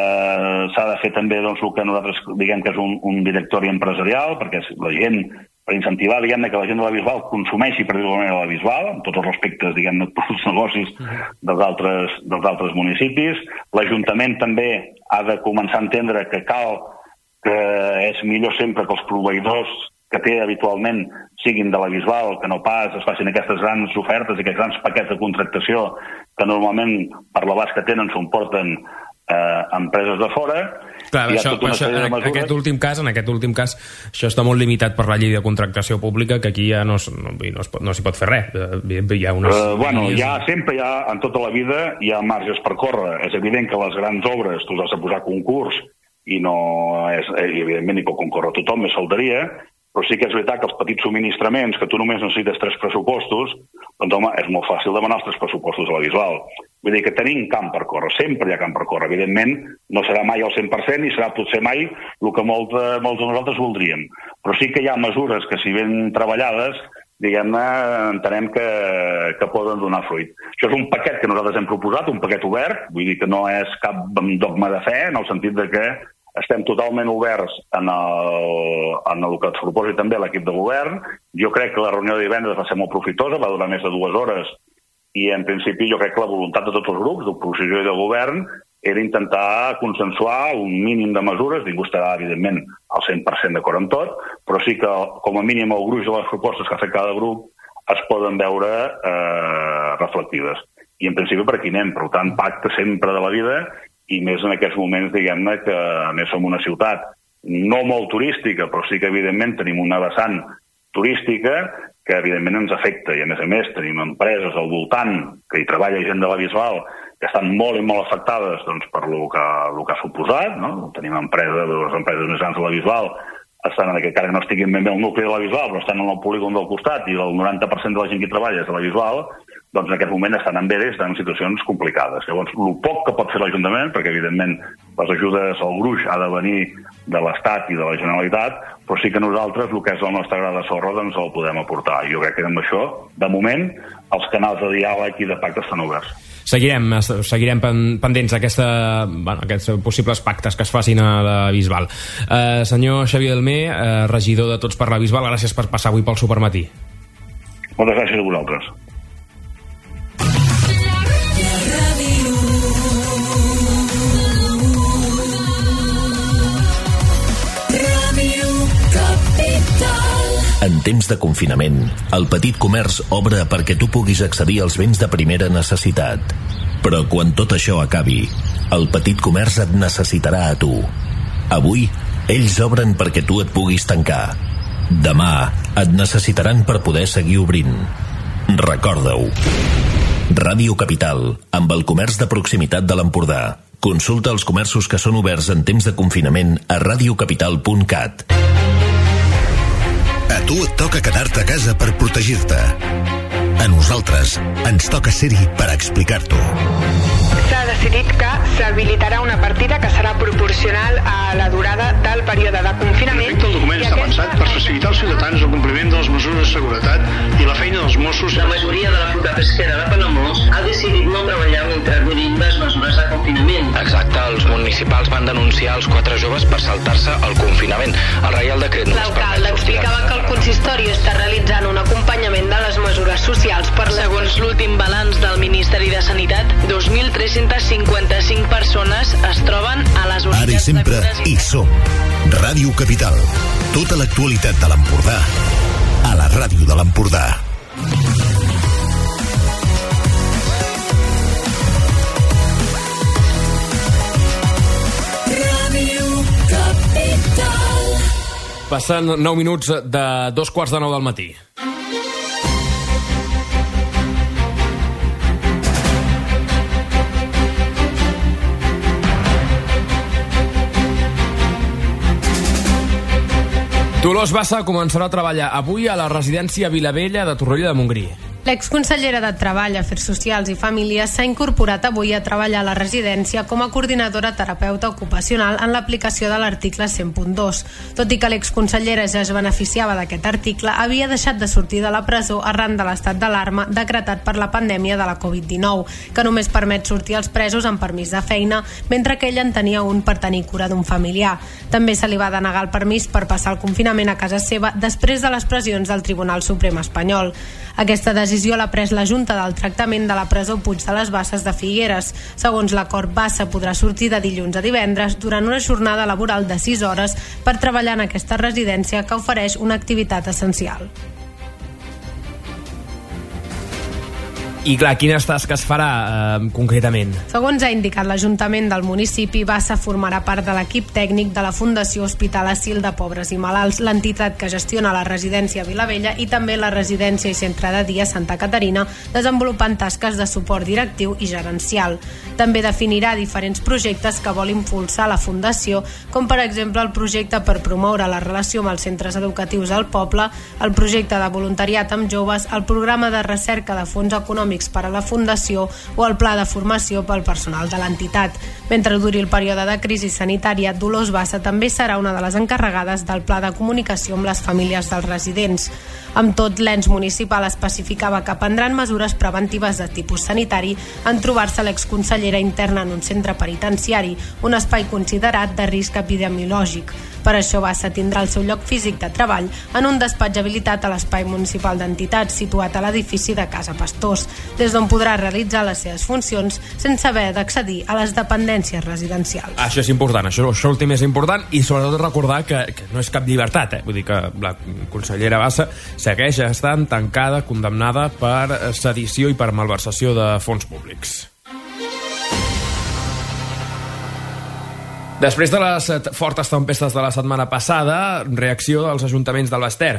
S'ha de fer també doncs, el que nosaltres diguem que és un directori empresarial, perquè la gent, per incentivar, diguem-ne, que la gent de la Bisbal consumeixi, per dir-ho d'alguna manera, la Bisbal, amb tots els respectes, diguem-ne, pels negocis dels altres municipis. L'Ajuntament també ha de començar a entendre que és millor sempre que els proveïdors que té habitualment siguin de la Bisbal, que no pas es facin aquestes grans ofertes i aquests grans paquets de contractació que normalment, per l'abast que tenen, s'ho porten empreses de fora. Clar, en aquest últim cas, això està molt limitat per la llei de contractació pública, que aquí ja no s'hi pot fer res. Sempre en tota la vida hi ha marges per córrer. És evident que les grans obres tu has de posar concurs i evidentment hi pot concórrer tothom, més faltaria, però sí que és veritat que els petits subministraments, que tu només necessites 3 pressupostos, doncs home, és molt fàcil demanar els 3 pressupostos a la Bisbal. Vull dir que tenim camp per córrer, sempre hi ha camp per córrer. Evidentment, no serà mai al 100% i serà potser mai el que molts de nosaltres voldríem. Però sí que hi ha mesures que, si ben treballades, diguem-ne, entenem que poden donar fruit. Això és un paquet que nosaltres hem proposat, un paquet obert, vull dir que no és cap dogma de fe, en el sentit de que estem totalment oberts en el que ens proposi també l'equip de govern. Jo crec que la reunió de divendres va ser molt profitosa, va durar més de 2 hores, i en principi jo crec que la voluntat de tots els grups, d'oposició i de govern, era intentar consensuar un mínim de mesures. Ningú estarà, evidentment, al 100% d'acord amb tot, però sí que, com a mínim, el gruix de les propostes que ha fet cada grup es poden veure reflectides. I en principi per aquí anem, per tant, pacte sempre de la vida, i més en aquests moments, diguem-ne, que a més som una ciutat no molt turística, però sí que evidentment tenim una vessant turística que evidentment ens afecta, i a més tenim empreses al voltant, que hi treballa gent de la Bisbal, que estan molt i molt afectades per lo que ha suposat, no? Tenim les empreses més grans de la Bisbal, estan en aquest cas que no estiguin ben bé al nucli de la Bisbal, però estan en el polígon del costat, i el 90% de la gent que hi treballa és de la Bisbal, doncs en aquest moment estan en veres, estan en situacions complicades. Llavors, el poc que pot fer l'Ajuntament, perquè evidentment les ajudes al gruix ha de venir de l'Estat i de la Generalitat, però sí que nosaltres, el que és el nostre gra de sorra, doncs el podem aportar. Jo crec que amb això, de moment, els canals de diàleg i de pacte estan oberts. Seguirem pendents aquests possibles pactes que es facin a la Bisbal. Senyor Xavier Delmer, regidor de Tots per la Bisbal, gràcies per passar avui pel Supermatí. Moltes gràcies a vosaltres. En temps de confinament, el petit comerç obre perquè tu puguis accedir als béns de primera necessitat. Però quan tot això acabi, el petit comerç et necessitarà a tu. Avui, ells obren perquè tu et puguis tancar. Demà, et necessitaran per poder seguir obrint. Recorda-ho. Ràdio Capital, amb el comerç de proximitat de l'Empordà. Consulta els comerços que són oberts en temps de confinament a radiocapital.cat. A tu et toca quedar-te a casa per protegir-te. A nosaltres ens toca ser-hi per explicar-t'ho. S'ha decidit que s'habilitarà una partida que serà proporcional a la durada del període de confinament. El document està pensat per facilitar als ciutadans el compliment de les mesures de seguretat i la feina dels Mossos. La majoria de la flota pesquera de Palamós ha decidit no treballar mentre durin les mesures de confinament. Exacte, els municipals van denunciar els 4 joves per saltar-se el confinament. El Reial Decret no els permet. L'alcalde explicava que el consistori està realitzant un acompanyament de les mesures socials per Segons l'últim balanç del Ministeri de Sanitat, 2.355 persones es troben a les unitats. Ara i sempre hi som. Ràdio Capital. Tota l'actualitat de l'Empordà a la ràdio de l'Empordà. Ràdio Capital. Passen 9 minuts de 2:45 del matí. Dolors Bassa començarà a treballar avui a la residència Vilavella de Torroella de Montgrí. L'exconsellera de Treball, Afers Socials i Famílies s'ha incorporat avui a treballar a la residència com a coordinadora terapeuta ocupacional en l'aplicació de l'article 100.2. Tot i que l'exconsellera ja es beneficiava d'aquest article, havia deixat de sortir de la presó arran de l'estat d'alarma decretat per la pandèmia de la Covid-19, que només permet sortir als presos amb permís de feina, mentre que ell en tenia un per tenir cura d'un familiar. També se li va denegar el permís per passar el confinament a casa seva després de les pressions del Tribunal Suprem espanyol. Aquesta decisió l'ha pres la Junta del Tractament de la presó Puig de les Basses de Figueres. Segons l'acord, Bassa podrà sortir de dilluns a divendres durant una jornada laboral de 6 hores per treballar en aquesta residència que ofereix una activitat essencial. I clar, quines tasques farà concretament? Segons ha indicat l'Ajuntament del municipi, Bassa formarà part de l'equip tècnic de la Fundació Hospital Asil de Pobres i Malalts, l'entitat que gestiona la residència Vilavella i també la residència i centre de dia Santa Caterina, desenvolupant tasques de suport directiu i gerencial. També definirà diferents projectes que vol impulsar la Fundació, com per exemple el projecte per promoure la relació amb els centres educatius del poble, el projecte de voluntariat amb joves, el programa de recerca de fons econòmics per a la Fundació o el pla de formació pel personal de l'entitat. Mentre duri el període de crisi sanitària, Dolors Bassa també serà una de les encarregades del pla de comunicació amb les famílies dels residents. Amb tot, l'ens municipal especificava que prendran mesures preventives de tipus sanitari en trobar-se l'exconsellera interna en un centre penitenciari, un espai considerat de risc epidemiològic. Per això Bassa tindrà el seu lloc físic de treball en un despatx habilitat a l'Espai Municipal d'Entitats situat a l'edifici de Casa Pastors, des d'on podrà realitzar les seves funcions sense haver d'accedir a les dependències residencials. Això és important, això últim és important, i sobretot recordar que no és cap llibertat, Vull dir que la consellera Bassa segueix estant tancada, condemnada per sedició i per malversació de fons públics. Després de les fortes tempestes de la setmana passada, reacció dels ajuntaments del Baix Ter.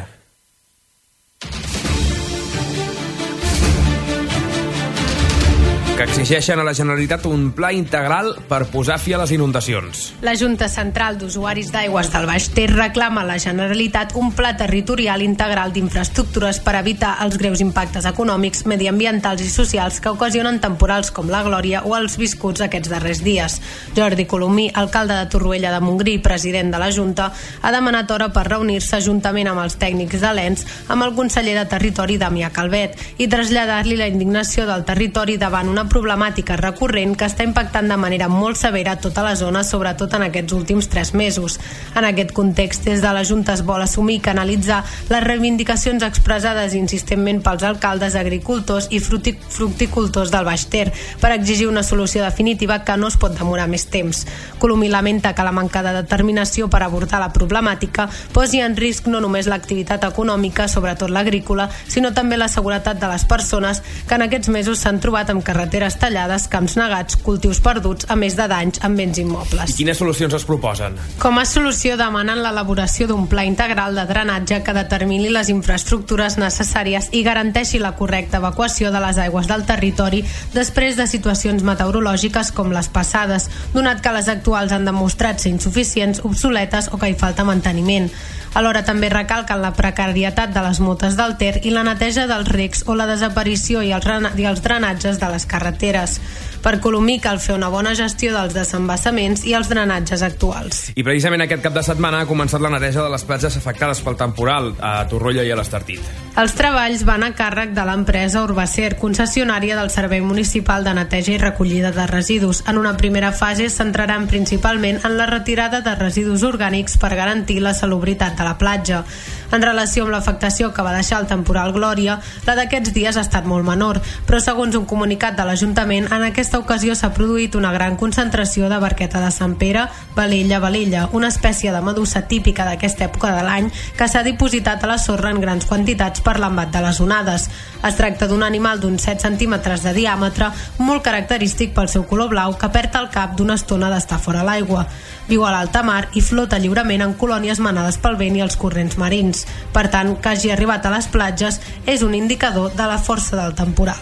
Que exigeixen a la Generalitat un pla integral per posar fi a les inundacions. La Junta Central d'Usuaris d'Aigües del Baix Ter reclama a la Generalitat un pla territorial integral d'infraestructures per evitar els greus impactes econòmics, mediambientals i socials que ocasionen temporals com la Glòria o els viscuts aquests darrers dies. Jordi Colomí, alcalde de Torroella de Montgrí i president de la Junta, ha demanat hora per reunir-se juntament amb els tècnics de l'ENS amb el conseller de Territori, Damià Calvet, i traslladar-li la indignació del territori davant una problemàtica recurrent que està impactant de manera molt severa tota la zona, sobretot en aquests últims 3 mesos. En aquest context, des de la Junta es vol assumir i canalitzar les reivindicacions expressades insistentment pels alcaldes, agricultors i fructicultors del Baix Ter per exigir una solució definitiva que no es pot demorar més temps. Colomí lamenta que la manca de determinació per abordar la problemàtica posi en risc no només l'activitat econòmica, sobretot l'agrícola, sinó també la seguretat de les persones que en aquests mesos s'han trobat amb carreteres tallades, camps negats, cultius perduts, a més de danys en béns immobles. I quines solucions es proposen? Com a solució demanen l'elaboració d'un pla integral de drenatge que determini les infraestructures necessàries i garanteixi la correcta evacuació de les aigües del territori després de situacions meteorològiques com les passades, donat que les actuals han demostrat ser insuficients, obsoletes o que hi falta manteniment. Alhora també recalquen la precarietat de les motes del Ter i la neteja dels recs o la desaparició i els drenatges de les carreteres. Per Colomí cal fer una bona gestió dels desembassaments i els drenatges actuals. I precisament aquest cap de setmana ha començat la neteja de les platges afectades pel temporal a Torroella i a l'Estartit. Els treballs van a càrrec de l'empresa Urbacer, concessionària del Servei Municipal de Neteja i Recollida de Residus. En una primera fase es centraran principalment en la retirada de residus orgànics per garantir la salubritat de la platja. En relació amb l'afectació que va deixar el temporal Glòria, la d'aquests dies ha estat molt menor, però segons un comunicat de l'Ajuntament, en aquesta ocasió s'ha produït una gran concentració de barqueta de Sant Pere, valella, una espècie de medusa típica d'aquesta època de l'any que s'ha dipositat a la sorra en grans quantitats per l'embat de les onades. Es tracta d'un animal d'uns 7 centímetres de diàmetre, molt característic pel seu color blau que perd el cap d'una estona d'estar fora l'aigua. Viu a l'alta mar i flota lliurement en colònies manades pel vent i els corrents marins. Per tant, que hagi arribat a les platges és un indicador de la força del temporal.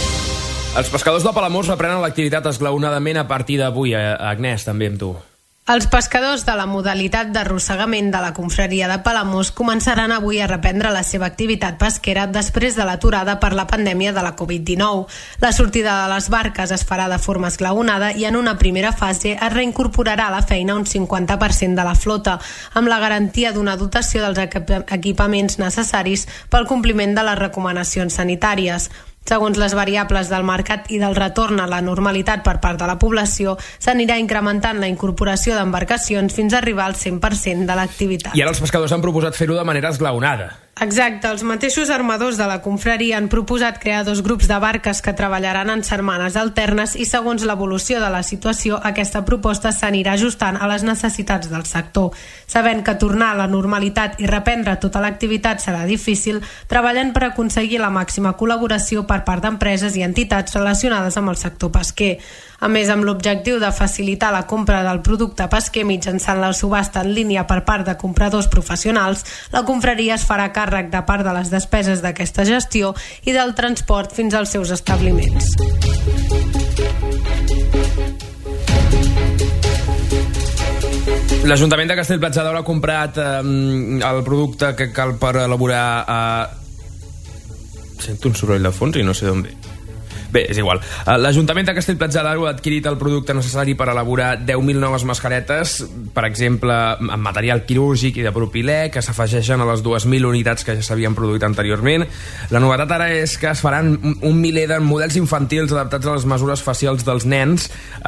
Els pescadors de Palamós reprenen l'activitat esglaonadament a partir d'avui. Agnès, també amb tu. Els pescadors de la modalitat d'arrossegament de la confraria de Palamós començaran avui a reprendre la seva activitat pesquera després de l'aturada per la pandèmia de la Covid-19. La sortida de les barques es farà de forma esglaonada i en una primera fase es reincorporarà a la feina un 50% de la flota, amb la garantia d'una dotació dels equipaments necessaris pel compliment de les recomanacions sanitàries. Segons les variables del mercat i del retorn a la normalitat per part de la població, s'anirà incrementant la incorporació d'embarcacions fins a arribar al 100% de l'activitat. I ara els pescadors han proposat fer-ho de manera esglaonada. Exacte, els mateixos armadors de la confraria han proposat crear 2 grups de barques que treballaran en setmanes alternes i segons l'evolució de la situació, aquesta proposta s'anirà ajustant a les necessitats del sector. Sabent que tornar a la normalitat i reprendre tota l'activitat serà difícil, treballen per aconseguir la màxima col·laboració per part d'empreses i entitats relacionades amb el sector pesquer. A més, amb l'objectiu de facilitar la compra del producte pesquer mitjançant la subhasta en línia per part de compradors professionals, la confraria es farà càrrec de part de les despeses d'aquesta gestió i del transport fins als seus establiments. L'Ajuntament de Castellplatja d'Aro ha comprat el producte que cal per elaborar... Sento un soroll de fons i no sé d'on ve. Bé, és igual. L'Ajuntament de Castellplatja d'Aro ha adquirit el producte necessari per elaborar 10.000 noves mascaretes, per exemple, amb material quirúrgic i de propilè, que s'afegeixen a les 2.000 unitats que ja s'havien produït anteriorment. La novetat ara és que es faran un miler de models infantils adaptats a les mesures facials dels nens,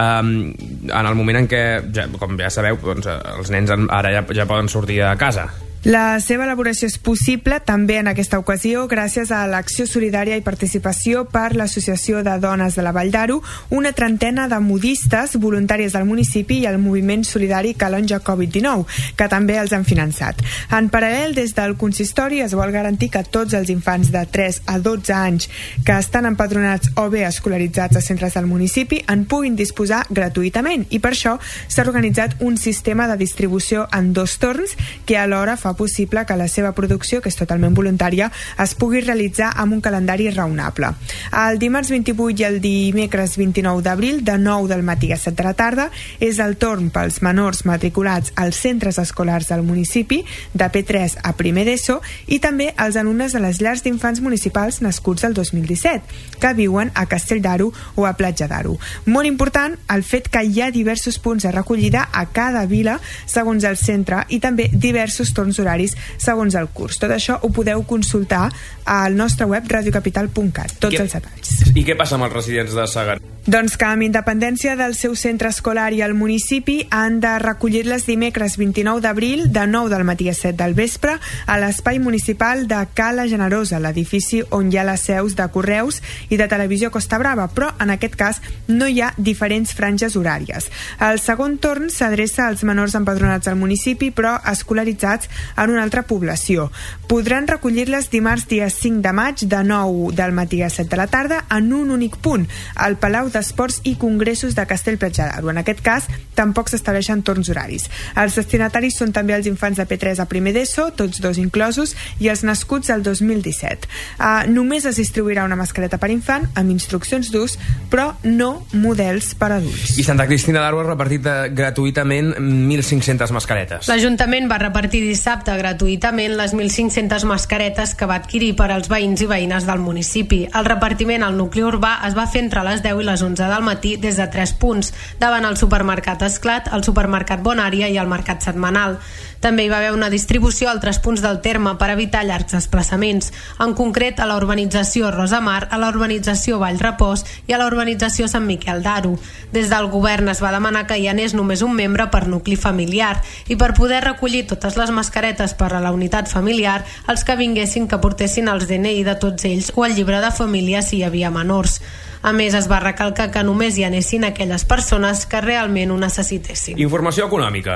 en el moment en què, com ja sabeu, doncs, els nens ara ja poden sortir de casa. La seva elaboració és possible també en aquesta ocasió gràcies a l'acció solidària i participació per l'Associació de Dones de la Vall d'Aro, una trentena de modistes voluntàries del municipi i el moviment solidari Calonja Covid-19, que també els han finançat. En paral·lel, des del consistori es vol garantir que tots els infants de 3 a 12 anys que estan empadronats o bé escolaritzats a centres del municipi en puguin disposar gratuïtament i per això s'ha organitzat un sistema de distribució en 2 torns que alhora fa possible que la seva producció, que és totalment voluntària, es pugui realitzar amb un calendari raonable. El dimarts 28 i el dimecres 29 d'abril, de 9 del matí a 7 de la tarda, és el torn pels menors matriculats als centres escolars del municipi, de P3 a primer d'ESO, i també els alumnes de les llars d'infants municipals nascuts el 2017, que viuen a Castell d'Aro o a Platja d'Aro. Molt important el fet que hi ha diversos punts de recollida a cada vila segons el centre i també diversos torns horaris segons el curs. Tot això ho podeu consultar al nostre web radiocapital.cat, tots els detalls. I què passa amb els residents de Segan? Doncs que amb independència del seu centre escolar i el municipi han de recollir-les dimecres 29 d'abril de 9 del matí a 7 del vespre a l'espai municipal de Cala Generosa, l'edifici on hi ha les seus de Correus i de Televisió Costa Brava, però en aquest cas no hi ha diferents franges horàries. El segon torn s'adreça als menors empadronats al municipi però escolaritzats en una altra població. Podran recollir-les dimarts dia 5 de maig de 9 del matí a 7 de la tarda en un únic punt, al Palau d'Esports i Congressos de Castellplatja d'Aro. En aquest cas, tampoc s'estableixen torns horaris. Els destinataris són també els infants de P3 a primer d'ESO, tots 2 inclosos, i els nascuts al 2017. Només es distribuirà una mascareta per infant, amb instruccions d'ús, però no models per adults. I Santa Cristina d'Aro ha repartit gratuïtament 1.500 mascaretes. L'Ajuntament va repartir dissabte gratuïtament les 1.500 mascaretes que va adquirir per als veïns i veïnes del municipi. El repartiment al nucli urbà es va fer entre les 10 i les 11 del matí des de 3 punts, davant el supermercat Esclat, el supermercat Bonària i el mercat setmanal. També hi va haver una distribució a altres punts del terme per evitar llargs desplaçaments, en concret a la urbanització Rosamar, a la urbanització Vallrepòs i a la urbanització Sant Miquel d'Aro. Des del govern es va demanar que hi anés només un membre per nucli familiar i per poder recollir totes les mascaretes per a la unitat familiar, els que vinguessin que portessin els DNI de tots ells o el llibre de família si hi havia menors. A més, es va recalcar que només hi anessin aquelles persones que realment ho necessitessin. Informació econòmica.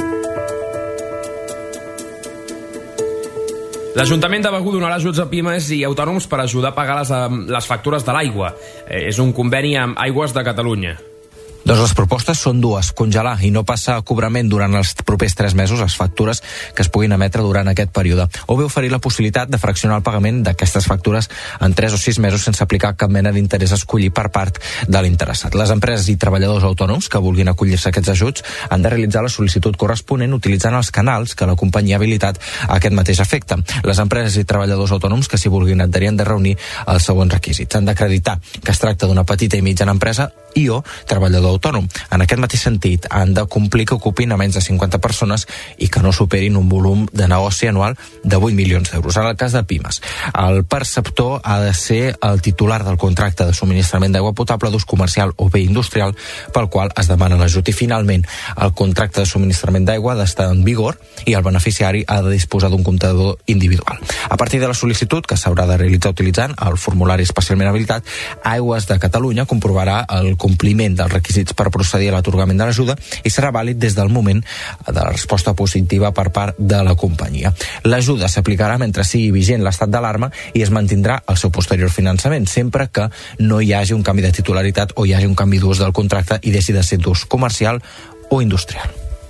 L'Ajuntament de Begur donarà ajuts a pimes i autònoms per ajudar a pagar les factures de l'aigua. És un conveni amb Aigües de Catalunya. Doncs les propostes són dues: congelar i no passar a cobrament durant els propers 3 mesos les factures que es puguin emetre durant aquest període, o bé oferir la possibilitat de fraccionar el pagament d'aquestes factures en 3 o 6 mesos sense aplicar cap mena d'interès a escollir per part de l'interessat. Les empreses i treballadors autònoms que vulguin acollir-se a aquests ajuts han de realitzar la sol·licitud corresponent utilitzant els canals que la companyia ha habilitat a aquest mateix efecte. Les empreses i treballadors autònoms que s'hi vulguin adherir han de reunir els següents requisits. Han d'acreditar que es tracta d'una petita i mitjana empresa i o treballador autònom. En aquest mateix sentit, han de complir que ocupin a menys de 50 persones i que no superin un volum de negoci anual de 8 milions d'euros. En el cas de pimes, el perceptor ha de ser el titular del contracte de subministrament d'aigua potable d'ús comercial o bé industrial pel qual es demana l'ajut. I finalment, el contracte de subministrament d'aigua ha d'estar en vigor i el beneficiari ha de disposar d'un comptador individual. A partir de la sol·licitud, que s'haurà de realitzar utilitzant el formulari especialment habilitat, Aigües de Catalunya comprovarà el compliment dels requisits per procedir a l'atorgament de l'ajuda i serà vàlid des del moment de la resposta positiva per part de la companyia. L'ajuda s'aplicarà mentre sigui vigent l'estat d'alarma i es mantindrà el seu posterior finançament, sempre que no hi hagi un canvi de titularitat o hi hagi un canvi d'ús del contracte i deixi de ser d'ús comercial o industrial.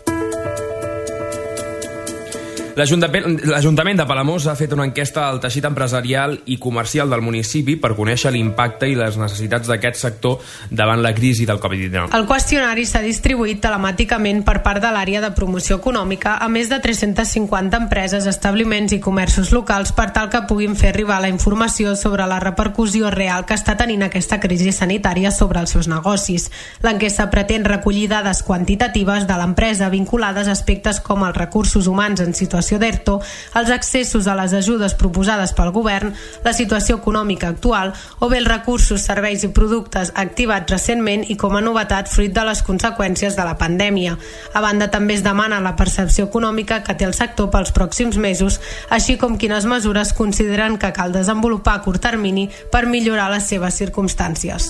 L'Ajuntament de Palamós ha fet una enquesta al teixit empresarial i comercial del municipi per conèixer l'impacte i les necessitats d'aquest sector davant la crisi del Covid-19. El qüestionari s'ha distribuït telemàticament per part de l'àrea de promoció econòmica a més de 350 empreses, establiments i comerços locals per tal que puguin fer arribar la informació sobre la repercussió real que està tenint aquesta crisi sanitària sobre els seus negocis. L'enquesta pretén recollir dades quantitatives de l'empresa vinculades a aspectes com els recursos humans en situació d'ERTO, els accessos a les ajudes proposades pel govern, la situació econòmica actual o bé els recursos, serveis i productes activats recentment i com a novetat fruit de les conseqüències de la pandèmia. A banda, també es demana la percepció econòmica que té el sector pels pròxims mesos, així com quines mesures consideren que cal desenvolupar a curt termini per millorar les seves circumstàncies.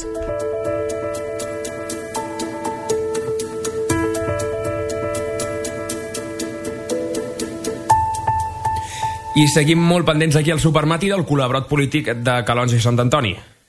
I seguim molt pendents aquí al supermatí del col·laborat polític de Calonge i Sant Antoni.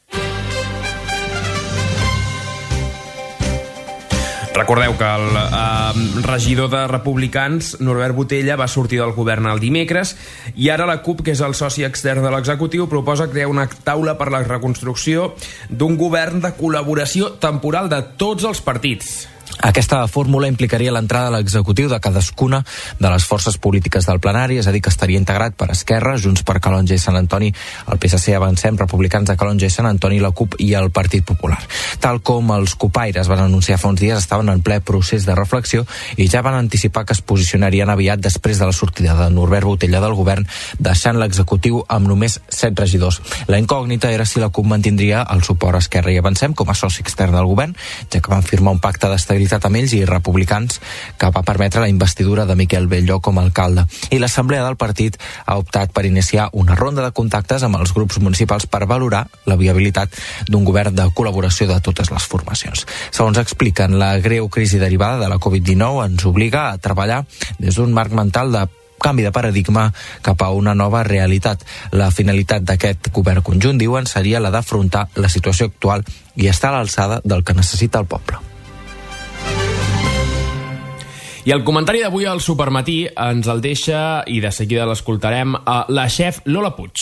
Recordeu que el regidor de Republicans, Norbert Botella, va sortir del govern el dimecres i ara la CUP, que és el soci extern de l'executiu, proposa crear una taula per la reconstrucció d'un govern de col·laboració temporal de tots els partits. Aquesta fórmula implicaria l'entrada a l'executiu de cadascuna de les forces polítiques del plenari, és a dir, que estaria integrat per Esquerra, Junts per Calonge i Sant Antoni, el PSC, Avancem, Republicans de Calonge i Sant Antoni, la CUP i el Partit Popular. Tal com els cupaires van anunciar fa uns dies, estaven en ple procés de reflexió i ja van anticipar que es posicionarien aviat després de la sortida de Norbert Botella del govern, deixant l'executiu amb només 7 regidors. La incògnita era si la CUP mantindria el suport a Esquerra i Avancem com a soci extern del govern, ja que van firmar un pacte d'estabilitat amb ells i Republicans que va permetre la investidura de Miquel Belló com a alcalde. I l'assemblea del partit ha optat per iniciar una ronda de contactes amb els grups municipals per valorar la viabilitat d'un govern de col·laboració de totes les formacions. Segons expliquen, la greu crisi derivada de la Covid-19 ens obliga a treballar des d'un marc mental de canvi de paradigma cap a una nova realitat. La finalitat d'aquest govern conjunt, diuen, seria la d'afrontar la situació actual i estar a l'alçada del que necessita el poble. I el comentari d'avui al Supermatí ens el deixa, i de seguida l'escoltarem, la xef Lola Puig.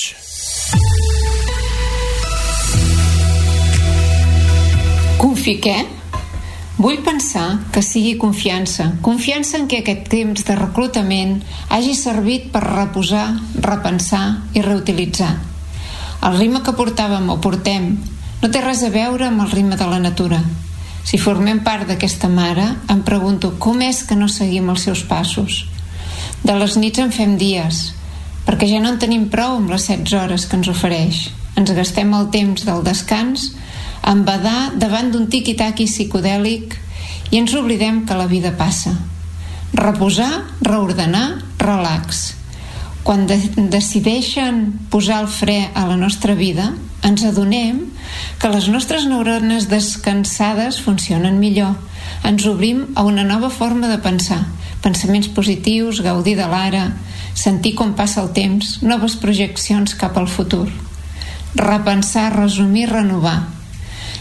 Confi què? Vull pensar que sigui confiança. Confiança en què aquest temps de reclutament hagi servit per reposar, repensar i reutilitzar. El ritme que portàvem o portem no té res a veure amb el ritme de la natura. Si formem part d'aquesta mare, em pregunto com és que no seguim els seus passos. De les nits en fem dies, perquè ja no en tenim prou amb les 16 hores que ens ofereix. Ens gastem el temps del descans en badar davant d'un tiqui-taqui psicodèlic i ens oblidem que la vida passa. Reposar, reordenar, relax. Quan decideixen posar el fre a la nostra vida, ens adonem que les nostres neurones descansades funcionen millor. Ens obrim a una nova forma de pensar, pensaments positius, gaudir de l'ara, sentir com passa el temps, noves projeccions cap al futur. Repensar, resumir, renovar.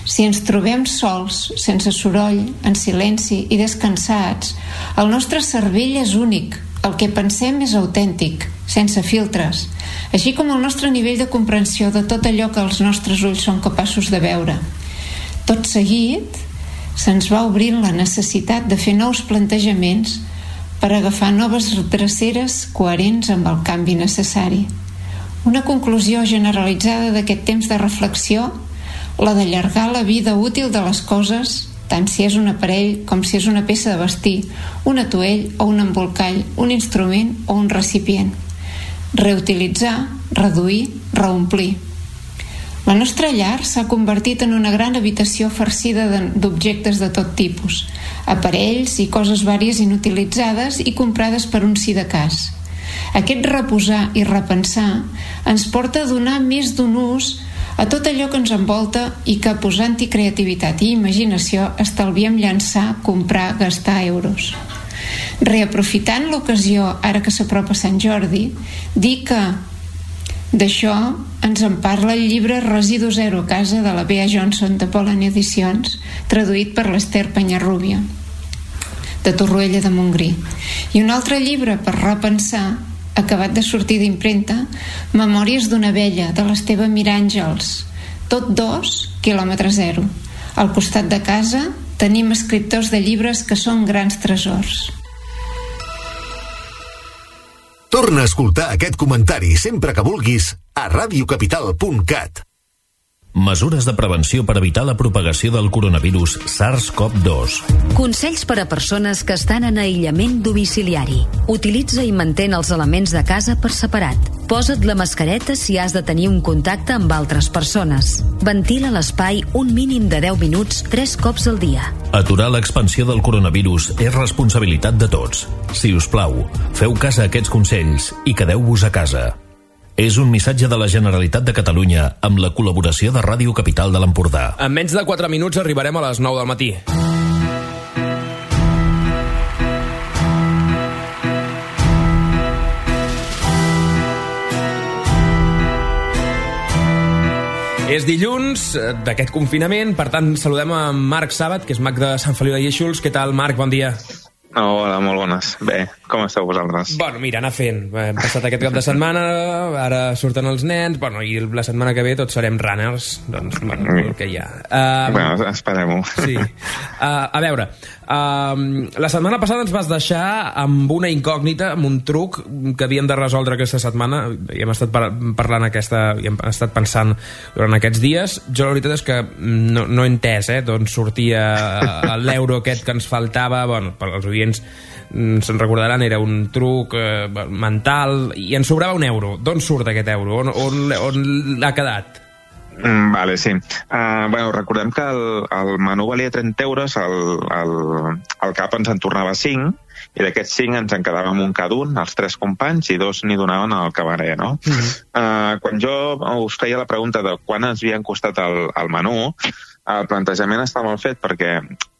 Si ens trobem sols, sense soroll, en silenci i descansats, el nostre cervell és únic, el que pensem és autèntic, sense filtres, així com el nostre nivell de comprensió de tot allò que els nostres ulls són capaços de veure. Tot seguit, se'ns va obrint la necessitat de fer nous plantejaments per agafar noves dreceres coherents amb el canvi necessari. Una conclusió generalitzada d'aquest temps de reflexió, la d'allargar la vida útil de les coses, tant si és un aparell com si és una peça de vestir, un atuell o un embolcall, un instrument o un recipient. Reutilitzar, reduir, reomplir. La nostra llar s'ha convertit en una gran habitació farcida d'objectes de tot tipus, aparells i coses vàries inutilitzades i comprades per un si de cas. Aquest reposar i repensar ens porta a donar més d'un ús a tot allò que ens envolta i que, posant-hi creativitat i imaginació, estalviem llançar, comprar, gastar euros. Reaprofitant l'ocasió, ara que s'apropa Sant Jordi, dir que d'això ens en parla el llibre Residu Zero a casa de la Bea Johnson de Pollen Edicions, traduït per l'Ester Penyarrúbia, de Torroella de Montgrí. I un altre llibre per repensar, acabat de sortir d'impremta, Memòries d'una vella, de l'Esteve Miràngels, tot 2 km 0. Al costat de casa tenim escriptors de llibres que són grans tresors. Torna a escoltar aquest comentari sempre que vulguis a radiocapital.cat. Mesures de prevenció per evitar la propagació del coronavirus SARS-CoV-2. Consells per a persones que estan en aïllament domiciliari. Utilitza i mantén els elements de casa per separat. Posa't la mascareta si has de tenir un contacte amb altres persones. Ventila l'espai un mínim de 10 minuts 3 cops al dia. Aturar l'expansió del coronavirus és responsabilitat de tots. Si us plau, feu cas a aquests consells i quedeu-vos a casa. És un missatge de la Generalitat de Catalunya amb la col·laboració de Ràdio Capital de l'Empordà. En menys de 4 minuts arribarem a les 9 del matí. És dilluns d'aquest confinament, per tant saludem a Marc Sàbat, que és mag de Sant Feliu de Guíxols. Què tal, Marc? Bon dia. Hola, molt bones. Bé, com esteu vosaltres? Bueno, mira, anar fent. Hem passat aquest cap de setmana, ara surten els nens, bueno, i la setmana que ve tots serem runners, doncs, bueno, el que hi ha. Bueno, esperem-ho. Sí. A veure, la setmana passada ens vas deixar amb una incògnita, amb un truc que havíem de resoldre aquesta setmana, i hem estat parlant i hem estat pensant durant aquests dies. Jo la veritat és que no he entès d'on sortia l'euro aquest que ens faltava. Bueno, per als oients se'n recordaran, era un truc mental, i ens sobrava un euro. D'on surt aquest euro? On ha quedat? Vale, sí. Bueno, recordem que el menú valia 30 euros, el cap ens en tornava 5, i d'aquests 5 ens en quedàvem un cada un, els 3 companys, i 2 n'hi donaven al cabaret, no? Quan jo us feia la pregunta de quan ens havien costat el menú, el plantejament està molt fet perquè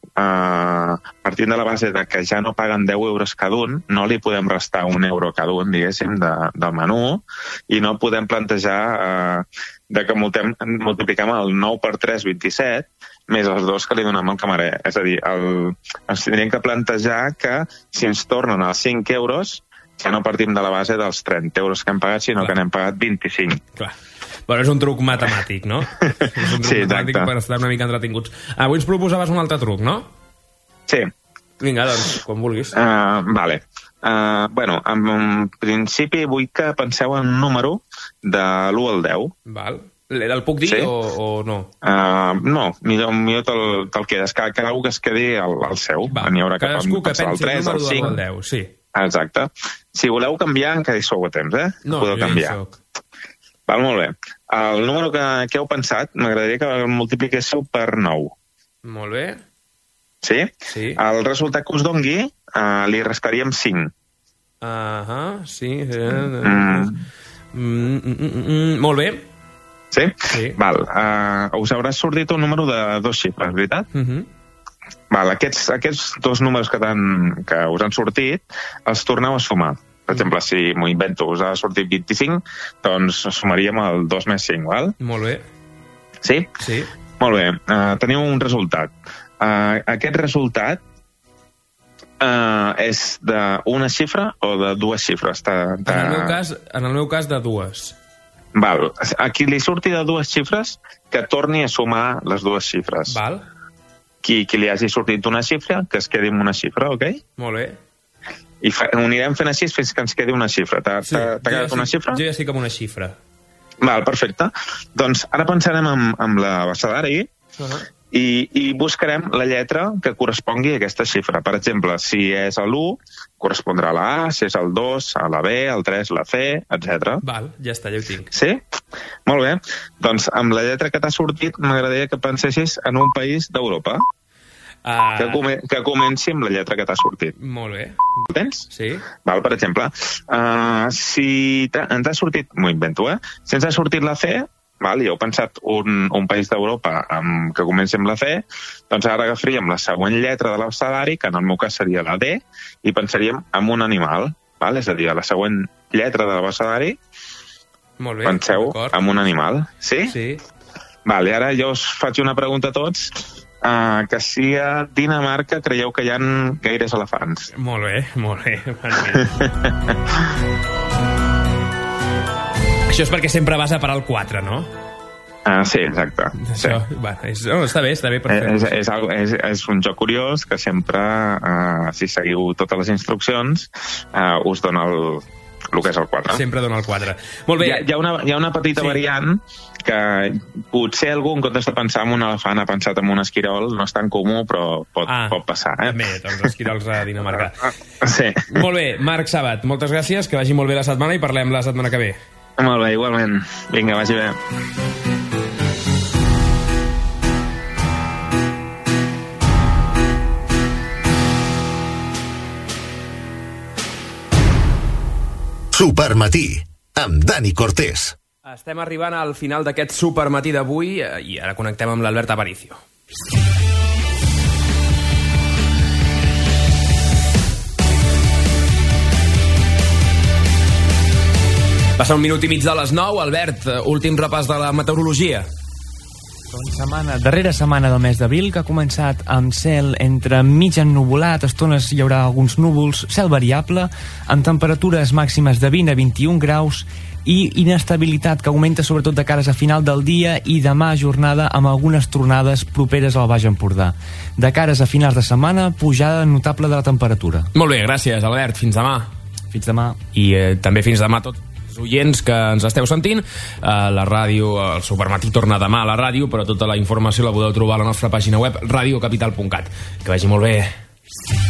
partint de la base de que ja no paguen 10 euros cada un, no li podem restar un euro cada un, diguéssim, del menú, i no podem plantejar de que multipliquem el 9 per 3, 27, més els 2 que li donem al camarer. És a dir, ens tindríem que plantejar que si ens tornen els 5 euros, ja no partim de la base dels 30 euros que hem pagat, sinó que n'hem pagat 25. Clar. Bueno, és un truc matemàtic, no? És un truc matemàtic per estar una mica entretinguts. Avui ens proposaves un altre truc, no? Sí. Vinga, doncs, quan vulguis. Vale. Bueno, en principi vull que penseu en un número de l'1 al 10. Val. El puc dir, sí? o no? No, millor te'l quedes. Que algú que es quedi al seu. Cadascú que pensi el número de l'1 al 10, sí. Exacte. Si voleu canviar, encara hi sou a temps, No, podeu canviar. Val, molt bé. El número que heu pensat, m'agradaria que el multipliquéssiu per 9. Molt bé. Sí? Sí. El resultat que us dongui li restaríem 5. Sí. Molt bé. Sí? Sí. Val. Us haurà sortit un número de 2 xifres, veritat? Val, aquests 2 números que us han sortit els torneu a sumar. Per exemple, si m'ho invento, us ha sortit 25, doncs sumaríem el 2 més 5, val? Molt bé. Sí? Sí. Molt bé, teniu un resultat. Aquest resultat és d'una xifra o de dues xifres? En el meu cas, de dues. Val. A qui li surti de dues xifres, que torni a sumar les dues xifres. Val. Qui li hagi sortit una xifra, que es quedi amb una xifra, ok? Molt bé. I ho anirem fent així fins que ens quedi una xifra. T'ha quedat una xifra? Jo ja estic amb una xifra. Val, perfecte. Doncs ara pensarem en l'abecedari i buscarem la lletra que correspongui a aquesta xifra. Per exemple, si és l'1, correspondrà a la A, si és el 2, a la B, el 3, la C, etc. Val, ja està, ja ho tinc. Sí? Molt bé. Doncs amb la lletra que t'ha sortit m'agradaria que pensessis en un país d'Europa. Que comenci amb la lletra que t'ha sortit. Molt bé. Ho tens? Sí. Val, per exemple, si ens ha sortit, m'ho invento, si ens ha sortit la C, val, i heu pensat un país d'Europa que comenci amb la C, doncs ara agafaríem la següent lletra de l'abecedari, que en el meu cas seria la D, i pensaríem en un animal. Val? És a dir, a la següent lletra de l'abecedari penseu en un animal. Sí? Sí. Val, i ara jo us faig una pregunta a tots. Que si a Dinamarca creieu que hi ha gaires elefants? Molt bé, molt bé. Això és perquè sempre vas a parar el 4, no? Sí, exacte. Això, sí. Bueno, està bé per fer-ho. És un joc curiós que sempre, si seguiu totes les instruccions, us dona el que és el 4. Sempre dona el 4. Molt bé. Hi ha una petita variant que potser algú, en comptes de pensar en un elefant, ha pensat en un esquirol. No és tan comú, però pot passar. També, doncs esquirols a Dinamarca. Sí. Molt bé, Marc Sabat, moltes gràcies, que vagi molt bé la setmana i parlem la setmana que ve. Molt bé, igualment. Vinga, vagi bé. Supermatí, amb Dani Cortés. Estem arribant al final d'aquest supermatí d'avui i ara connectem amb l'Albert Aparicio. Passa 1 minut i mig de les 9. Albert, últim repàs de la meteorologia. Doncs darrera setmana del mes d'abril, que ha començat amb cel entre mig ennuvolat, estones hi haurà alguns núvols, cel variable, amb temperatures màximes de 20 a 21 graus i inestabilitat que augmenta sobretot de cares a final del dia i demà jornada amb algunes tronades properes al Baix Empordà. De cares a finals de setmana, pujada notable de la temperatura. Molt bé, gràcies, Albert. Fins demà. Fins demà. I també fins demà tots oients que ens esteu sentint. La ràdio, el Supermatí torna demà a la ràdio, però tota la informació la podeu trobar a la nostra pàgina web radiocapital.cat. Que vagi molt bé.